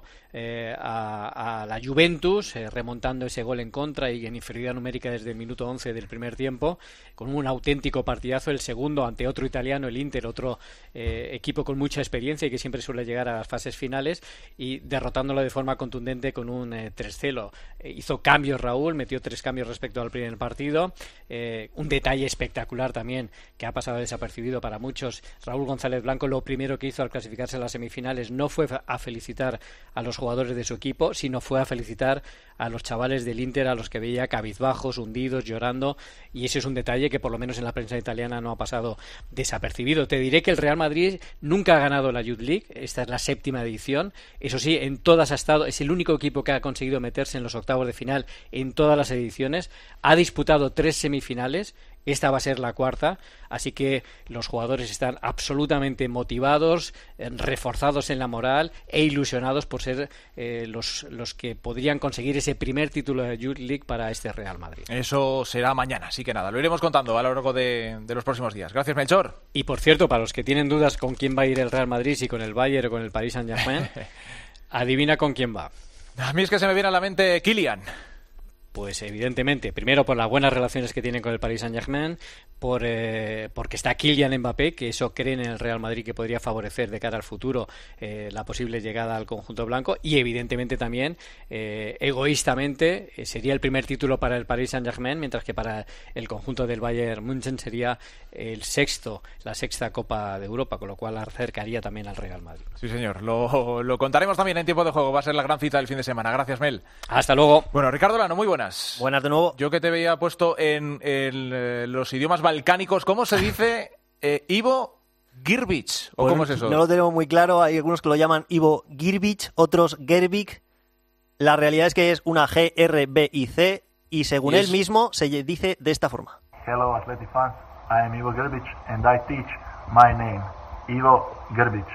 a la Juventus, remontando ese gol en contra y en inferioridad numérica desde el minuto 11 del primer tiempo, con un auténtico partidazo. El segundo ante otro italiano, el Inter, otro equipo con mucha experiencia y que siempre suele llegar a las fases finales, y derrotándolo de forma contundente con un 3-0. Hizo cambios Raúl, metió 3 cambios respecto al primer partido. Un detalle espectacular también que ha pasado desapercibido para muchos: Raúl González Blanco lo primero que hizo al clasificarse a las semifinales no fue a felicitar a los jugadores de su equipo, sino fue a felicitar a los chavales del Inter, a los que veía cabizbajos, hundidos, llorando, y ese es un detalle que por lo menos en la prensa italiana no ha pasado desapercibido. Te diré que el Real Madrid nunca ha ganado la Youth League, esta es la 7ª edición, eso sí, en todas ha estado, es el único equipo que ha conseguido meterse en los octavos de final en todas las ediciones, ha disputado 3 semifinales, esta va a ser la 4ª, así que los jugadores están absolutamente motivados, reforzados en la moral e ilusionados por ser los que podrían conseguir ese primer título de Youth League para este Real Madrid. Eso será mañana, así que nada, lo iremos contando a lo largo de los próximos días. Gracias, Melchor. Y por cierto, para los que tienen dudas con quién va a ir el Real Madrid, si con el Bayern o con el Paris Saint-Germain, adivina con quién va. A mí es que se me viene a la mente Kylian. Pues evidentemente, primero por las buenas relaciones que tienen con el Paris Saint-Germain, porque está Kylian Mbappé, que eso creen en el Real Madrid que podría favorecer de cara al futuro la posible llegada al conjunto blanco, y evidentemente también, egoístamente, sería el primer título para el Paris Saint-Germain, mientras que para el conjunto del Bayern München sería la sexta Copa de Europa, con lo cual acercaría también al Real Madrid. Sí, señor. Lo contaremos también en tiempo de juego. Va a ser la gran cita del fin de semana. Gracias, Mel. Hasta luego. Bueno, Ricardo Lano, muy buenas. Buenas de nuevo. Yo que te veía puesto en los idiomas balcánicos, ¿cómo se dice Ivo Grbić? ¿O Pues cómo es eso? No lo tenemos muy claro. Hay algunos que lo llaman Ivo Grbić, otros Gerbic. La realidad es que es una G-R-B-I-C y según él mismo se dice de esta forma. Hello, Athletic fans. I am Ivo Grbić and I teach my name. Ivo Grbić.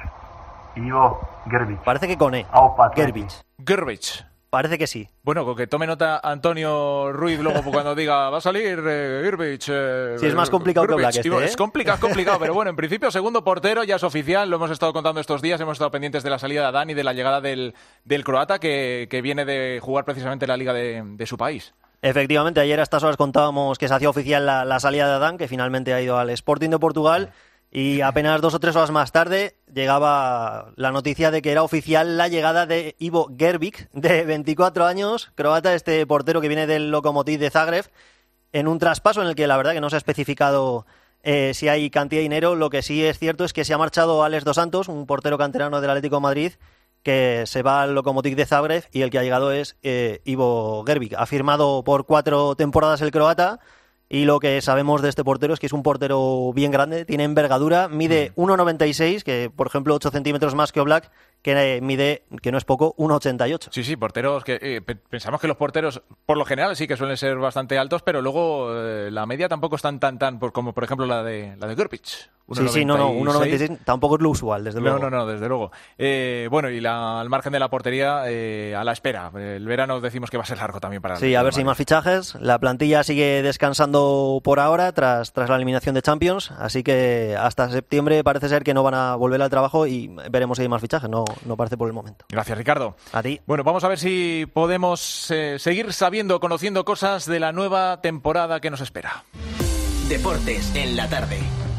Ivo Grbić. Parece que con E. Grbić. Grbić. Parece que sí. Bueno, con que tome nota Antonio Ruiz luego cuando diga va a salir Grbić. Sí, es más complicado que Oblak este, Es complicado, pero bueno, en principio segundo portero, ya es oficial, lo hemos estado contando estos días, hemos estado pendientes de la salida de Adán y de la llegada del croata que viene de jugar precisamente la liga de su país. Efectivamente, ayer a estas horas contábamos que se hacía oficial la salida de Adán, que finalmente ha ido al Sporting de Portugal. Y apenas 2 o 3 horas más tarde llegaba la noticia de que era oficial la llegada de Ivo Grbić, de 24 años, croata, este portero que viene del Lokomotiv de Zagreb, en un traspaso en el que la verdad que no se ha especificado si hay cantidad de dinero. Lo que sí es cierto es que se ha marchado Alex Dos Santos, un portero canterano del Atlético de Madrid, que se va al Lokomotiv de Zagreb, y el que ha llegado es Ivo Grbić. Ha firmado por 4 temporadas el croata. Y lo que sabemos de este portero es que es un portero bien grande, tiene envergadura, mide 1,96, que por ejemplo 8 centímetros más que Oblak, que mide, que no es poco, 1,88. Sí, porteros que pensamos que los porteros por lo general sí que suelen ser bastante altos, pero luego la media tampoco es tan como por ejemplo la de Grbić. Sí, no, 1,96 tampoco es lo usual, desde luego. No, desde luego. Bueno, y al margen de la portería, a la espera. El verano decimos que va a ser largo también para Sí, a ver si hay más fichajes. La plantilla sigue descansando por ahora tras la eliminación de Champions, así que hasta septiembre parece ser que no van a volver al trabajo y veremos si hay más fichajes. No parece por el momento. Gracias, Ricardo. A ti. Bueno, vamos a ver si podemos seguir conociendo cosas de la nueva temporada que nos espera. Deportes en la tarde.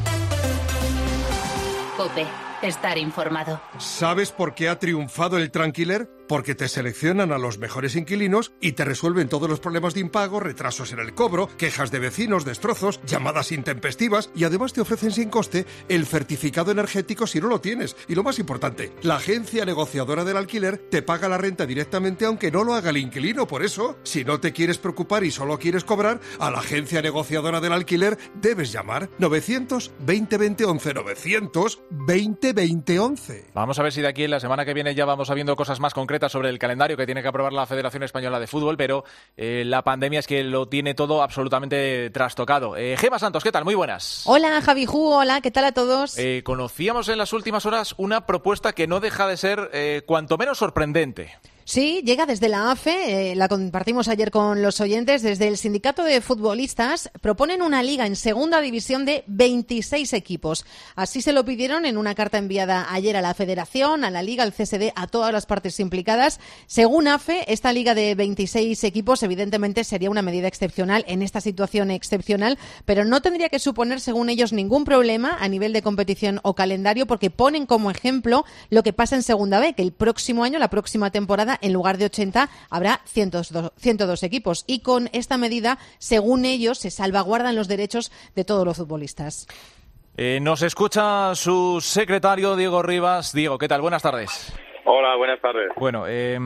COPE. Estar informado. ¿Sabes por qué ha triunfado el Tranquiler? Porque te seleccionan a los mejores inquilinos y te resuelven todos los problemas de impago, retrasos en el cobro, quejas de vecinos, destrozos, llamadas intempestivas, y además te ofrecen sin coste el certificado energético si no lo tienes. Y lo más importante, la agencia negociadora del alquiler te paga la renta directamente aunque no lo haga el inquilino. Por eso, si no te quieres preocupar y solo quieres cobrar, a la agencia negociadora del alquiler debes llamar 900-20-20-11, 900-20-20-11. Vamos a ver si de aquí en la semana que viene ya vamos sabiendo cosas más concretas sobre el calendario que tiene que aprobar la Federación Española de Fútbol, pero la pandemia es que lo tiene todo absolutamente trastocado. Gema Santos, ¿qué tal? Muy buenas. Hola, Javi Ju, hola, ¿qué tal a todos? Conocíamos en las últimas horas una propuesta que no deja de ser cuanto menos sorprendente. Sí, llega desde la AFE, la compartimos ayer con los oyentes. Desde el Sindicato de Futbolistas proponen una liga en segunda división de 26 equipos. Así se lo pidieron en una carta enviada ayer a la Federación, a la Liga, al CSD, a todas las partes implicadas. Según AFE, esta liga de 26 equipos evidentemente sería una medida excepcional en esta situación excepcional, pero no tendría que suponer, según ellos, ningún problema a nivel de competición o calendario, porque ponen como ejemplo lo que pasa en Segunda B, que el próximo año, la próxima temporada, en lugar de 80, habrá 102 equipos. Y con esta medida, según ellos, se salvaguardan los derechos de todos los futbolistas. Nos escucha su secretario, Diego Rivas. Diego, ¿qué tal? Buenas tardes. Hola, buenas tardes. Bueno,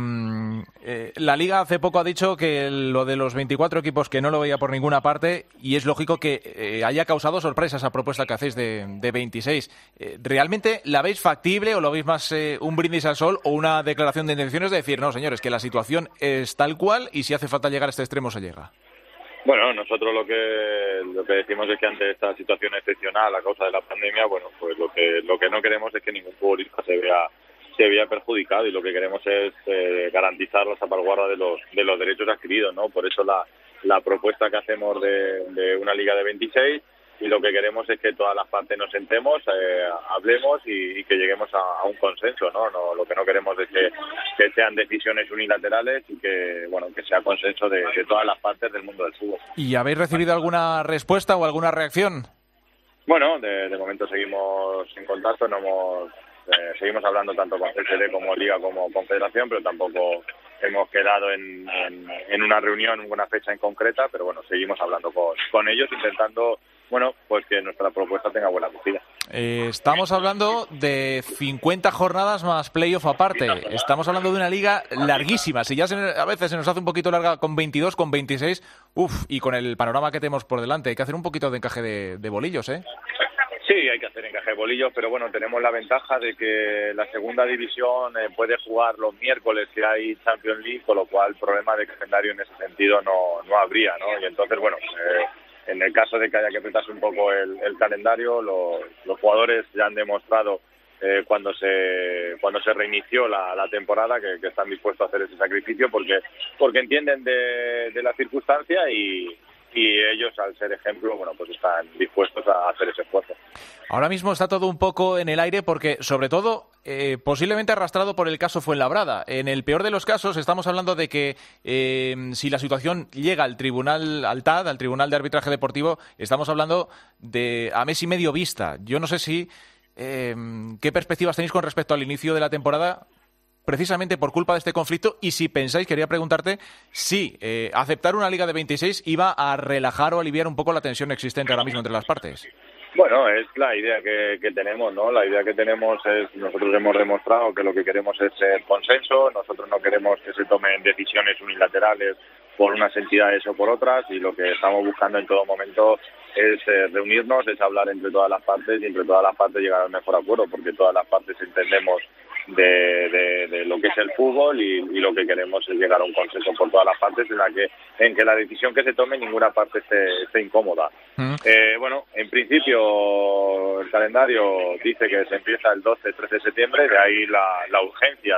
la Liga hace poco ha dicho que lo de los 24 equipos que no lo veía por ninguna parte, y es lógico que haya causado sorpresa esa propuesta que hacéis de 26. ¿Realmente la veis factible o lo veis más un brindis al sol o una declaración de intenciones de decir, no, señores, que la situación es tal cual y si hace falta llegar a este extremo se llega? Bueno, nosotros lo que decimos es que ante esta situación excepcional a causa de la pandemia, bueno, pues lo que no queremos es que ningún futbolista se vea perjudicado, y lo que queremos es garantizar la salvaguarda de los derechos adquiridos, ¿no? Por eso la propuesta que hacemos de una liga de 26, lo que queremos es que todas las partes nos sentemos, hablemos y que lleguemos a un consenso, ¿no? Lo que no queremos es que sean decisiones unilaterales y que sea consenso de todas las partes del mundo del fútbol. ¿Y habéis recibido alguna respuesta o alguna reacción? Bueno, de momento seguimos en contacto, seguimos hablando tanto con CSD como Liga como Confederación, pero tampoco hemos quedado en una reunión, en una fecha en concreta, pero bueno, seguimos hablando con ellos, intentando pues que nuestra propuesta tenga buena acogida. Estamos hablando de 50 jornadas más playoff aparte. Estamos hablando de una liga larguísima. Si ya a veces se nos hace un poquito larga con 22, con 26, y con el panorama que tenemos por delante, hay que hacer un poquito de encaje de bolillos, ¿eh? Sí, hay que hacer encaje de bolillos, pero bueno, tenemos la ventaja de que la segunda división puede jugar los miércoles si hay Champions League, con lo cual problema de calendario en ese sentido no habría, ¿no? Y entonces, en el caso de que haya que apretarse un poco el calendario, los jugadores ya han demostrado cuando se reinició la temporada que están dispuestos a hacer ese sacrificio porque entienden de la circunstancia y ellos, al ser ejemplo, pues están dispuestos a hacer ese esfuerzo. Ahora mismo está todo un poco en el aire porque, sobre todo, posiblemente arrastrado por el caso Fuenlabrada. En el peor de los casos, estamos hablando de que si la situación llega al tribunal, al TAD, al Tribunal de Arbitraje Deportivo, estamos hablando de a mes y medio vista. Yo no sé si qué perspectivas tenéis con respecto al inicio de la temporada, precisamente por culpa de este conflicto, y si pensáis, quería preguntarte, si aceptar una liga de 26 iba a relajar o aliviar un poco la tensión existente ahora mismo entre las partes. Bueno, es la idea que tenemos, ¿no? La idea que tenemos es, nosotros hemos demostrado que lo que queremos es el consenso, nosotros no queremos que se tomen decisiones unilaterales por unas entidades o por otras, y lo que estamos buscando en todo momento es reunirnos, es hablar entre todas las partes y entre todas las partes llegar al mejor acuerdo, porque todas las partes entendemos de lo que es el fútbol y lo que queremos es llegar a un consenso por todas las partes en que la decisión que se tome ninguna parte esté incómoda. En principio el calendario dice que se empieza el 12-13 de septiembre, de ahí la urgencia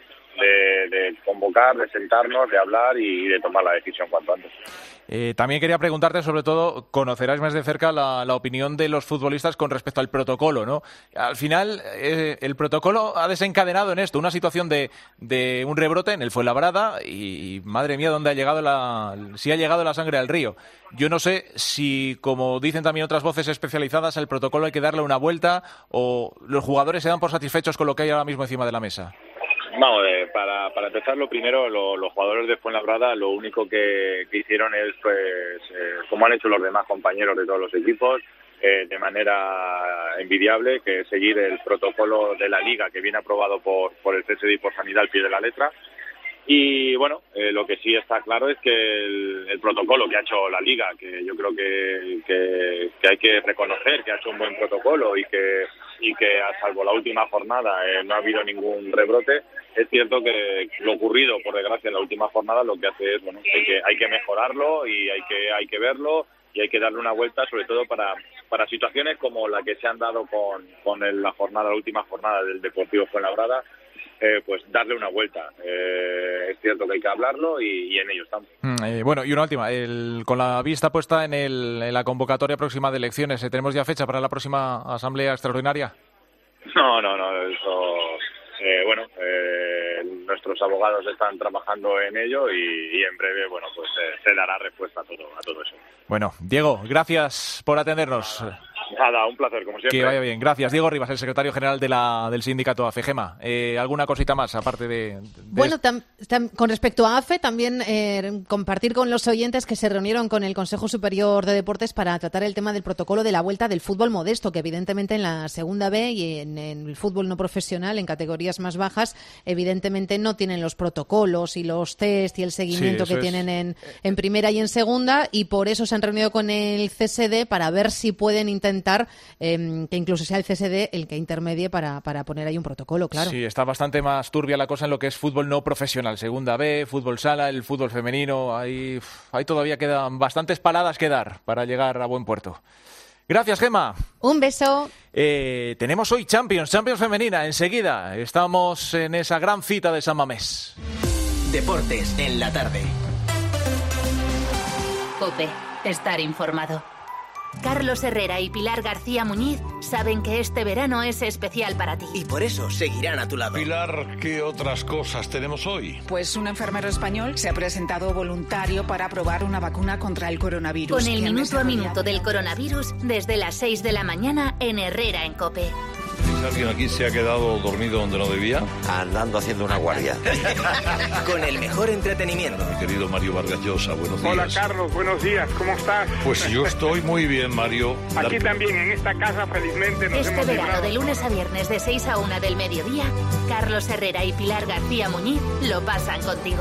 de convocar, de sentarnos, de hablar y de tomar la decisión cuanto antes. También quería preguntarte, sobre todo, conocerás más de cerca la opinión de los futbolistas con respecto al protocolo, ¿no? Al final, el protocolo ha desencadenado en esto una situación de un rebrote en el Fuenlabrada y madre mía, ¿dónde ha llegado si ha llegado la sangre al río? Yo no sé si, como dicen también otras voces especializadas, al protocolo hay que darle una vuelta o los jugadores se dan por satisfechos con lo que hay ahora mismo encima de la mesa. Vamos, para empezar, lo primero, los jugadores de Fuenlabrada lo único que hicieron es, como han hecho los demás compañeros de todos los equipos, de manera envidiable, que seguir el protocolo de la Liga que viene aprobado por el CSD y por Sanidad al pie de la letra. Y lo que sí está claro es que el protocolo que ha hecho la Liga, que yo creo que hay que reconocer que ha hecho un buen protocolo y que a salvo la última jornada no ha habido ningún rebrote, es cierto que lo ocurrido, por desgracia, en la última jornada lo que hace es, hay que mejorarlo y hay que verlo y hay que darle una vuelta, sobre todo para situaciones como la que se han dado con la última jornada del Deportivo Fuenlabrada, pues darle una vuelta. Es cierto que hay que hablarlo y en ello estamos. Y una última, con la vista puesta en la convocatoria próxima de elecciones, ¿tenemos ya fecha para la próxima asamblea extraordinaria? No, eso... nuestros abogados están trabajando en ello y en breve, se dará respuesta a todo eso. Bueno, Diego, gracias por atendernos. Nada, un placer, como siempre. Que vaya bien. Gracias. Diego Rivas, el secretario general del sindicato AFE. Gema, ¿alguna cosita más aparte de bueno, con respecto a AFE, también compartir con los oyentes que se reunieron con el Consejo Superior de Deportes para tratar el tema del protocolo de la vuelta del fútbol modesto, que evidentemente en la segunda B y en el fútbol no profesional, en categorías más bajas, evidentemente no tienen los protocolos y los test y el seguimiento que tienen en primera y en segunda, y por eso se han reunido con el CSD para ver si pueden intentar que incluso sea el CSD el que intermedie para poner ahí un protocolo, claro. Sí, está bastante más turbia la cosa en lo que es fútbol no profesional, segunda B, fútbol sala, el fútbol femenino, ahí todavía quedan bastantes paladas que dar para llegar a buen puerto. Gracias, Gema. Un beso. Tenemos hoy Champions femenina, enseguida. Estamos en esa gran cita de San Mamés. Deportes en la tarde. COPE, estar informado. Carlos Herrera y Pilar García Muñiz saben que este verano es especial para ti. Y por eso seguirán a tu lado. Pilar, ¿qué otras cosas tenemos hoy? Pues un enfermero español se ha presentado voluntario para probar una vacuna contra el coronavirus. Con el minuto a minuto del coronavirus desde las 6 de la mañana en Herrera en COPE. ¿Alguien aquí se ha quedado dormido donde no debía? Andando haciendo una guardia. Con el mejor entretenimiento. Mi querido Mario Vargas Llosa, buenos días. Hola Carlos, buenos días, ¿cómo estás? Pues yo estoy muy bien, Mario. Aquí también, en esta casa, felizmente nos Este hemos verano, librado. de lunes a viernes, de 6 a 1 del mediodía, Carlos Herrera y Pilar García Muñiz lo pasan contigo.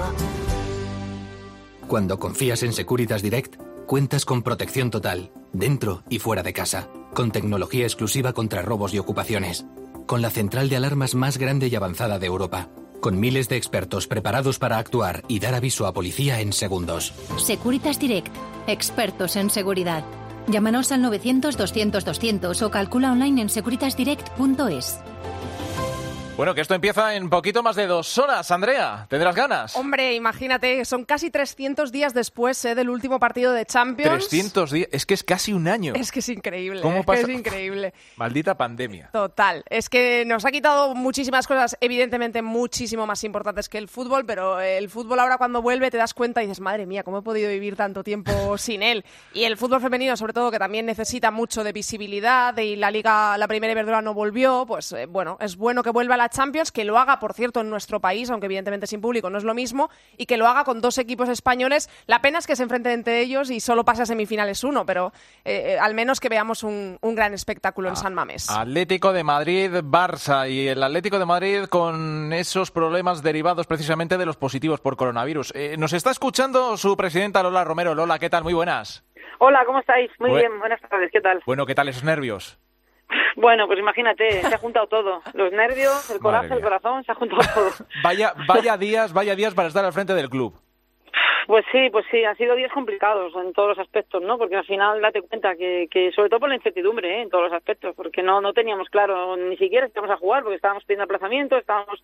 Cuando confías en Securitas Direct, cuentas con protección total, dentro y fuera de casa, con tecnología exclusiva contra robos y ocupaciones, con la central de alarmas más grande y avanzada de Europa, con miles de expertos preparados para actuar y dar aviso a policía en segundos. Securitas Direct, expertos en seguridad. Llámanos al 900-200-200 o calcula online en securitasdirect.es. Bueno, que esto empieza en poquito más de 2 horas, Andrea. ¿Tendrás ganas? Hombre, imagínate, son casi 300 días después del último partido de Champions. 300 días, es que es casi un año. Es que es increíble, ¿Cómo pasa? es increíble. Maldita pandemia. Total, es que nos ha quitado muchísimas cosas, evidentemente muchísimo más importantes que el fútbol, pero el fútbol ahora cuando vuelve te das cuenta y dices, madre mía, ¿cómo he podido vivir tanto tiempo sin él? Y el fútbol femenino, sobre todo, que también necesita mucho de visibilidad, y la Liga, la primera Iberdrola no volvió, pues bueno, es bueno que vuelva a la Champions, que lo haga, por cierto, en nuestro país, aunque evidentemente sin público no es lo mismo, y que lo haga con 2 equipos españoles. La pena es que se enfrenten entre ellos y solo pase a semifinales uno, pero al menos que veamos un gran espectáculo en San Mamés. Atlético de Madrid, Barça, y el Atlético de Madrid con esos problemas derivados precisamente de los positivos por coronavirus. Nos está escuchando su presidenta Lola Romero. Lola, ¿qué tal? Muy buenas. Hola, ¿cómo estáis? Muy bien, buenas tardes, ¿qué tal? Bueno, ¿qué tal esos nervios? Bueno, pues imagínate, se ha juntado todo. Los nervios, el coraje, el corazón, se ha juntado todo. Vaya días para estar al frente del club. Pues sí, han sido días complicados en todos los aspectos, ¿no? Porque al final date cuenta que sobre todo por la incertidumbre, en todos los aspectos, porque no teníamos claro ni siquiera si íbamos a jugar, porque estábamos pidiendo aplazamiento, estábamos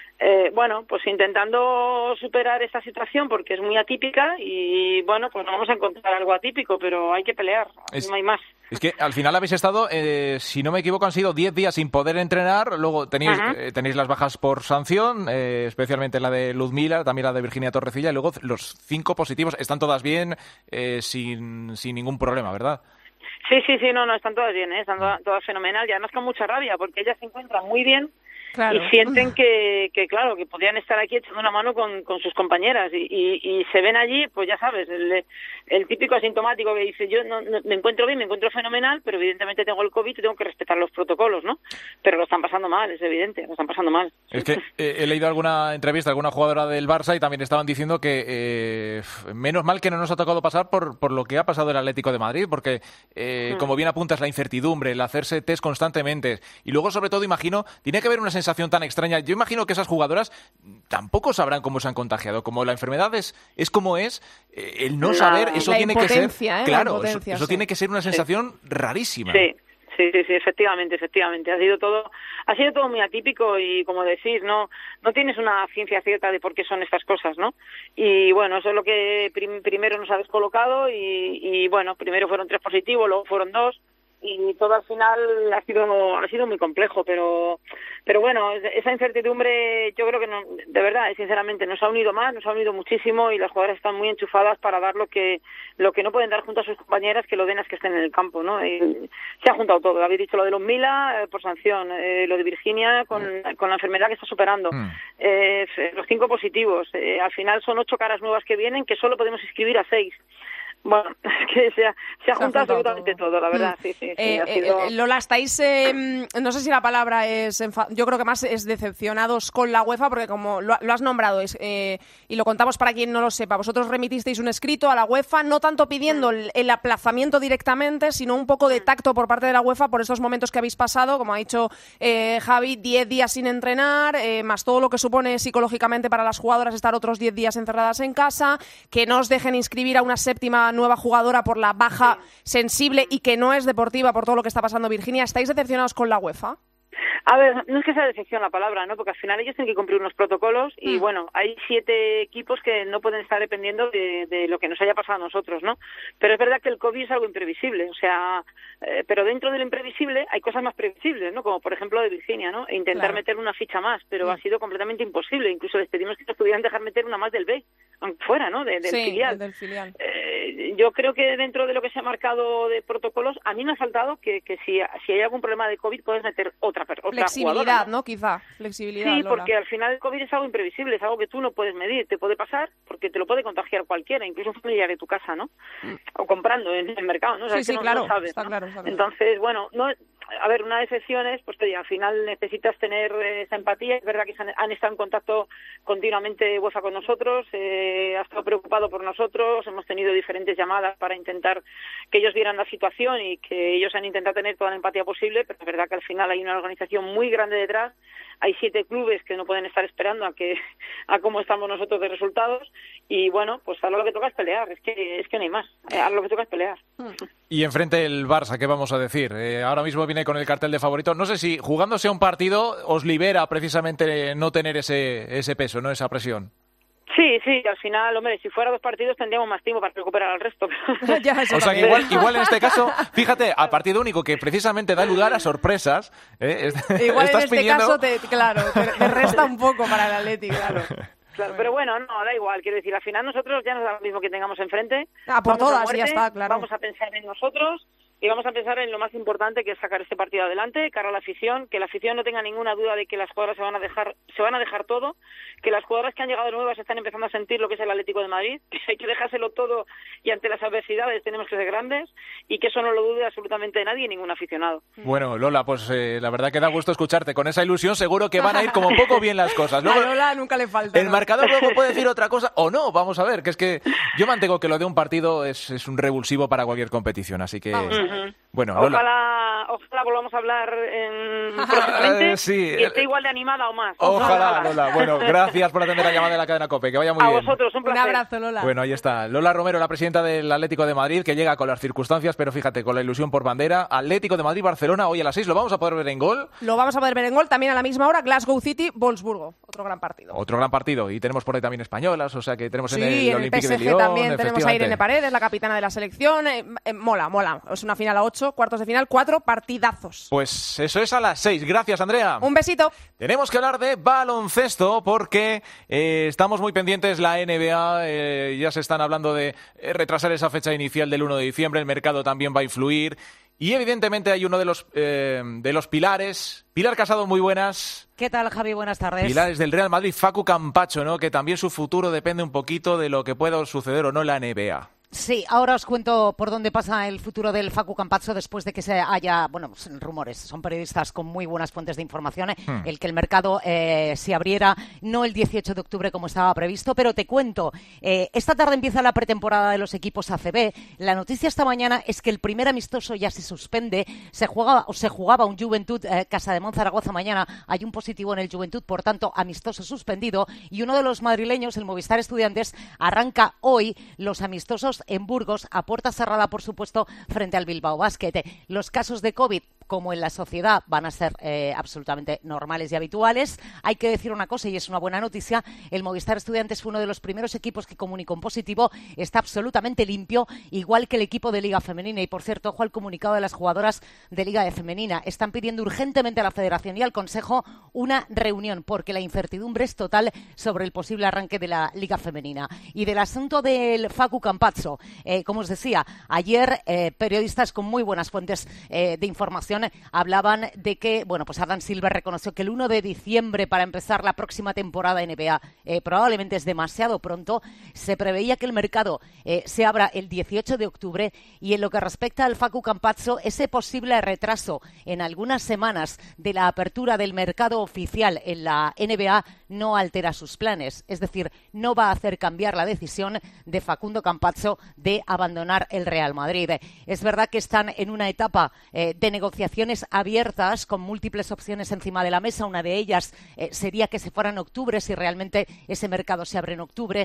pues intentando superar esta situación porque es muy atípica y bueno, pues vamos a encontrar algo atípico, pero hay que pelear, no hay más. Es que al final habéis estado, si no me equivoco, han sido 10 días sin poder entrenar, luego tenéis las bajas por sanción, especialmente la de Ludmila, también la de Virginia Torrecilla, y luego los 5 positivos, están todas bien, sin ningún problema, ¿verdad? Sí, no, están todas bien, están todas fenomenal, y además con mucha rabia, porque ellas se encuentran muy bien. Claro. Y sienten que podían estar aquí echando una mano con sus compañeras y se ven allí, pues ya sabes, el típico asintomático que dice, yo no me encuentro bien, me encuentro fenomenal, pero evidentemente tengo el COVID y tengo que respetar los protocolos, ¿no? Pero lo están pasando mal, es evidente, lo están pasando mal. Es que he leído alguna entrevista, alguna jugadora del Barça, y también estaban diciendo que menos mal que no nos ha tocado pasar por lo que ha pasado el Atlético de Madrid, porque como bien apuntas, la incertidumbre, el hacerse test constantemente, y luego sobre todo imagino, tiene que haber una sensación tan extraña. Yo imagino que esas jugadoras tampoco sabrán cómo se han contagiado. Como la enfermedad es como es, el no saber, eso tiene que ser... Claro, eso tiene que ser una sensación rarísima. Sí, efectivamente. Ha sido todo muy atípico y, como decís, no tienes una ciencia cierta de por qué son estas cosas, ¿no? Y bueno, eso es lo que primero nos ha descolocado y bueno, primero fueron 3 positivos, luego fueron 2. Y todo al final ha sido muy complejo, pero bueno, esa incertidumbre yo creo que no, de verdad, sinceramente nos ha unido muchísimo, y las jugadoras están muy enchufadas para dar lo que no pueden dar junto a sus compañeras, que lo den a que estén en el campo, ¿no? Y se ha juntado todo. Habéis dicho lo de Ludmila por sanción, lo de Virginia con la enfermedad que está superando, los 5 positivos. Al final son 8 caras nuevas que vienen, que solo podemos inscribir a 6. Bueno, es que se ha juntado absolutamente todo, la verdad. Sí, ha sido... Lola, estáis, no sé si la palabra es, yo creo que más es decepcionados con la UEFA, porque como lo has nombrado, y lo contamos para quien no lo sepa, vosotros remitisteis un escrito a la UEFA, no tanto pidiendo el aplazamiento directamente, sino un poco de tacto por parte de la UEFA por estos momentos que habéis pasado, como ha dicho Javi, 10 días sin entrenar, más todo lo que supone psicológicamente para las jugadoras estar otros 10 días encerradas en casa, que no os dejen inscribir a una 7ª nueva jugadora por la baja sensible y que no es deportiva por todo lo que está pasando Virginia. ¿Estáis decepcionados con la UEFA? A ver, no es que sea decepción la palabra, ¿no? Porque al final ellos tienen que cumplir unos protocolos y, bueno, hay 7 equipos que no pueden estar dependiendo de lo que nos haya pasado a nosotros, ¿no? Pero es verdad que el COVID es algo imprevisible, o sea, pero dentro de lo imprevisible hay cosas más previsibles, ¿no? Como, por ejemplo, de Virginia, ¿no? E intentar meter una ficha más, pero ha sido completamente imposible. Incluso les pedimos que nos pudieran dejar meter una más del B, aunque fuera, ¿no? Del filial. Del filial. Yo creo que dentro de lo que se ha marcado de protocolos, a mí me ha faltado que si hay algún problema de COVID puedes meter otra flexibilidad, jugadora, ¿no? Quizá, flexibilidad. Sí, Lola. porque al final el COVID es algo imprevisible, es algo que tú no puedes medir, te puede pasar porque te lo puede contagiar cualquiera, incluso un familiar de tu casa, ¿no? O comprando en el mercado, ¿no? O sea, Sí, que claro, no sabes, está ¿no? claro. Entonces, bueno, no, a ver, una excepción es, pues al final necesitas tener esa empatía. Es verdad que han estado en contacto continuamente UEFA con nosotros, ha estado preocupado por nosotros, hemos tenido diferentes llamadas para intentar que ellos vieran la situación y que ellos han intentado tener toda la empatía posible, pero es verdad que al final hay una organización muy grande detrás, hay 7 clubes que no pueden estar esperando a cómo estamos nosotros de resultados y bueno, pues ahora lo que toca es pelear, es que no hay más, ahora lo que toca es pelear. Y enfrente el Barça, ¿qué vamos a decir? Ahora mismo viene con el cartel de favorito. No sé si jugándose a un partido os libera precisamente no tener ese peso, no esa presión. Sí, al final, hombre, si fuera 2 partidos tendríamos más tiempo para recuperar al resto. O sea que igual en este caso, fíjate, a partido único que precisamente da lugar a sorpresas. Igual estás en este pidiendo... caso te resta un poco para el Atleti, claro. Claro, pero bueno, no, da igual, quiero decir, al final nosotros ya nos da lo mismo que tengamos enfrente. Por todas, muerte, ya está, claro. Vamos a pensar en nosotros y vamos a pensar en lo más importante, que es sacar este partido adelante, cara a la afición, que la afición no tenga ninguna duda de que las jugadoras se van a dejar todo, que las jugadoras que han llegado nuevas están empezando a sentir lo que es el Atlético de Madrid, que hay que dejárselo todo y ante las adversidades tenemos que ser grandes y que eso no lo dude absolutamente nadie, ningún aficionado. Bueno, Lola, pues la verdad que da gusto escucharte. Con esa ilusión seguro que van a ir como un poco bien las cosas. Luego, a Lola nunca le falta. El marcador luego puede decir otra cosa o no, vamos a ver, que es que yo mantengo que lo de un partido es un revulsivo para cualquier competición, así que... Bueno, Lola. Ojalá volvamos a hablar próximamente sí. y esté igual de animada o más. Ojalá, Lola. Bueno, gracias por atender la llamada de la cadena COPE, que vaya muy bien. A vosotros, un placer. Un abrazo, Lola. Bueno, ahí está. Lola Romero, la presidenta del Atlético de Madrid, que llega con las circunstancias, pero fíjate, con la ilusión por bandera. Atlético de Madrid-Barcelona, hoy a las 6, ¿lo vamos a poder ver en Gol? Lo vamos a poder ver en Gol, también a la misma hora, Glasgow City-Wolfsburgo, otro gran partido. Otro gran partido, y tenemos por ahí también españolas, o sea que tenemos sí, en el Olympique de Lyon. También tenemos a Irene Paredes, la capitana de la selección. Mola. Es una final a 8, cuartos de final, 4 partidazos. Pues eso es a las 6. Gracias, Andrea. Un besito. Tenemos que hablar de baloncesto porque estamos muy pendientes. La NBA ya se están hablando de retrasar esa fecha inicial del 1 de diciembre. El mercado también va a influir. Y evidentemente hay uno de los pilares. Pilar Casado, muy buenas. ¿Qué tal, Javi? Buenas tardes. Pilares del Real Madrid, Facu Campacho, ¿no? Que también su futuro depende un poquito de lo que pueda suceder o no en la NBA. Sí, ahora os cuento por dónde pasa el futuro del Facu Campazzo después de que se haya, rumores, son periodistas con muy buenas fuentes de información, el que el mercado se abriera no el 18 de octubre como estaba previsto, pero te cuento, esta tarde empieza la pretemporada de los equipos ACB. La noticia esta mañana es que el primer amistoso ya se suspende, se jugaba un Juventud Casademont Zaragoza mañana, hay un positivo en el Juventud, por tanto amistoso suspendido, y uno de los madrileños, el Movistar Estudiantes, arranca hoy los amistosos en Burgos, a puerta cerrada, por supuesto, frente al Bilbao Basket. Los casos de COVID, como en la sociedad, van a ser absolutamente normales y habituales. Hay que decir una cosa, y es una buena noticia, el Movistar Estudiantes fue uno de los primeros equipos que comunicó en positivo, está absolutamente limpio, igual que el equipo de Liga Femenina. Y, por cierto, ojo al comunicado de las jugadoras de Liga Femenina. Están pidiendo urgentemente a la Federación y al Consejo una reunión, porque la incertidumbre es total sobre el posible arranque de la Liga Femenina. Y del asunto del Facu Campazzo, como os decía, ayer periodistas con muy buenas fuentes de información hablaban de que, pues Adam Silver reconoció que el 1 de diciembre para empezar la próxima temporada NBA probablemente es demasiado pronto. Se preveía que el mercado se abra el 18 de octubre y en lo que respecta al Facu Campazzo, ese posible retraso en algunas semanas de la apertura del mercado oficial en la NBA no altera sus planes, es decir, no va a hacer cambiar la decisión de Facundo Campazzo de abandonar el Real Madrid. Es verdad que están en una etapa de negociaciones abiertas con múltiples opciones encima de la mesa. Una de ellas sería que se fuera en octubre, si realmente ese mercado se abre en octubre.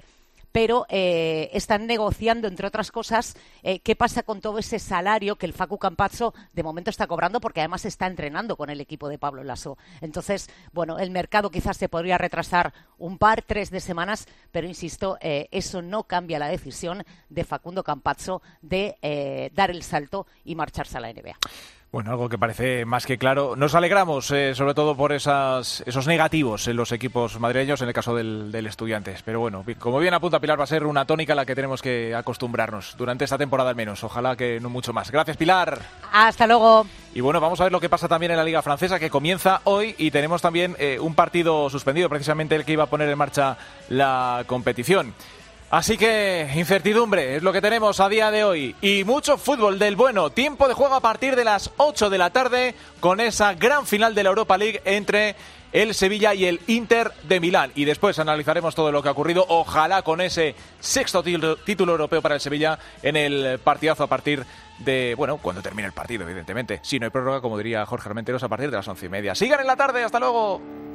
pero están negociando, entre otras cosas, qué pasa con todo ese salario que el Facu Campazzo de momento está cobrando, porque además está entrenando con el equipo de Pablo Laso. Entonces, bueno, el mercado quizás se podría retrasar 3 de semanas, pero insisto, eso no cambia la decisión de Facundo Campazzo de dar el salto y marcharse a la NBA. Bueno, algo que parece más que claro. Nos alegramos, sobre todo por esos negativos en los equipos madrileños, en el caso del Estudiantes. Pero bueno, como bien apunta Pilar, va a ser una tónica a la que tenemos que acostumbrarnos durante esta temporada al menos. Ojalá que no mucho más. Gracias, Pilar. Hasta luego. Y bueno, vamos a ver lo que pasa también en la Liga Francesa, que comienza hoy, y tenemos también un partido suspendido, precisamente el que iba a poner en marcha la competición. Así que incertidumbre es lo que tenemos a día de hoy y mucho fútbol del bueno. Tiempo de juego a partir de las 8 de la tarde con esa gran final de la Europa League entre el Sevilla y el Inter de Milán. Y después analizaremos todo lo que ha ocurrido, ojalá con ese 6º título europeo para el Sevilla en el partidazo a partir de, bueno, cuando termine el partido, evidentemente. Si no hay prórroga, como diría Jorge Armenteros, a partir de las 11:30. Sigan en la tarde, hasta luego.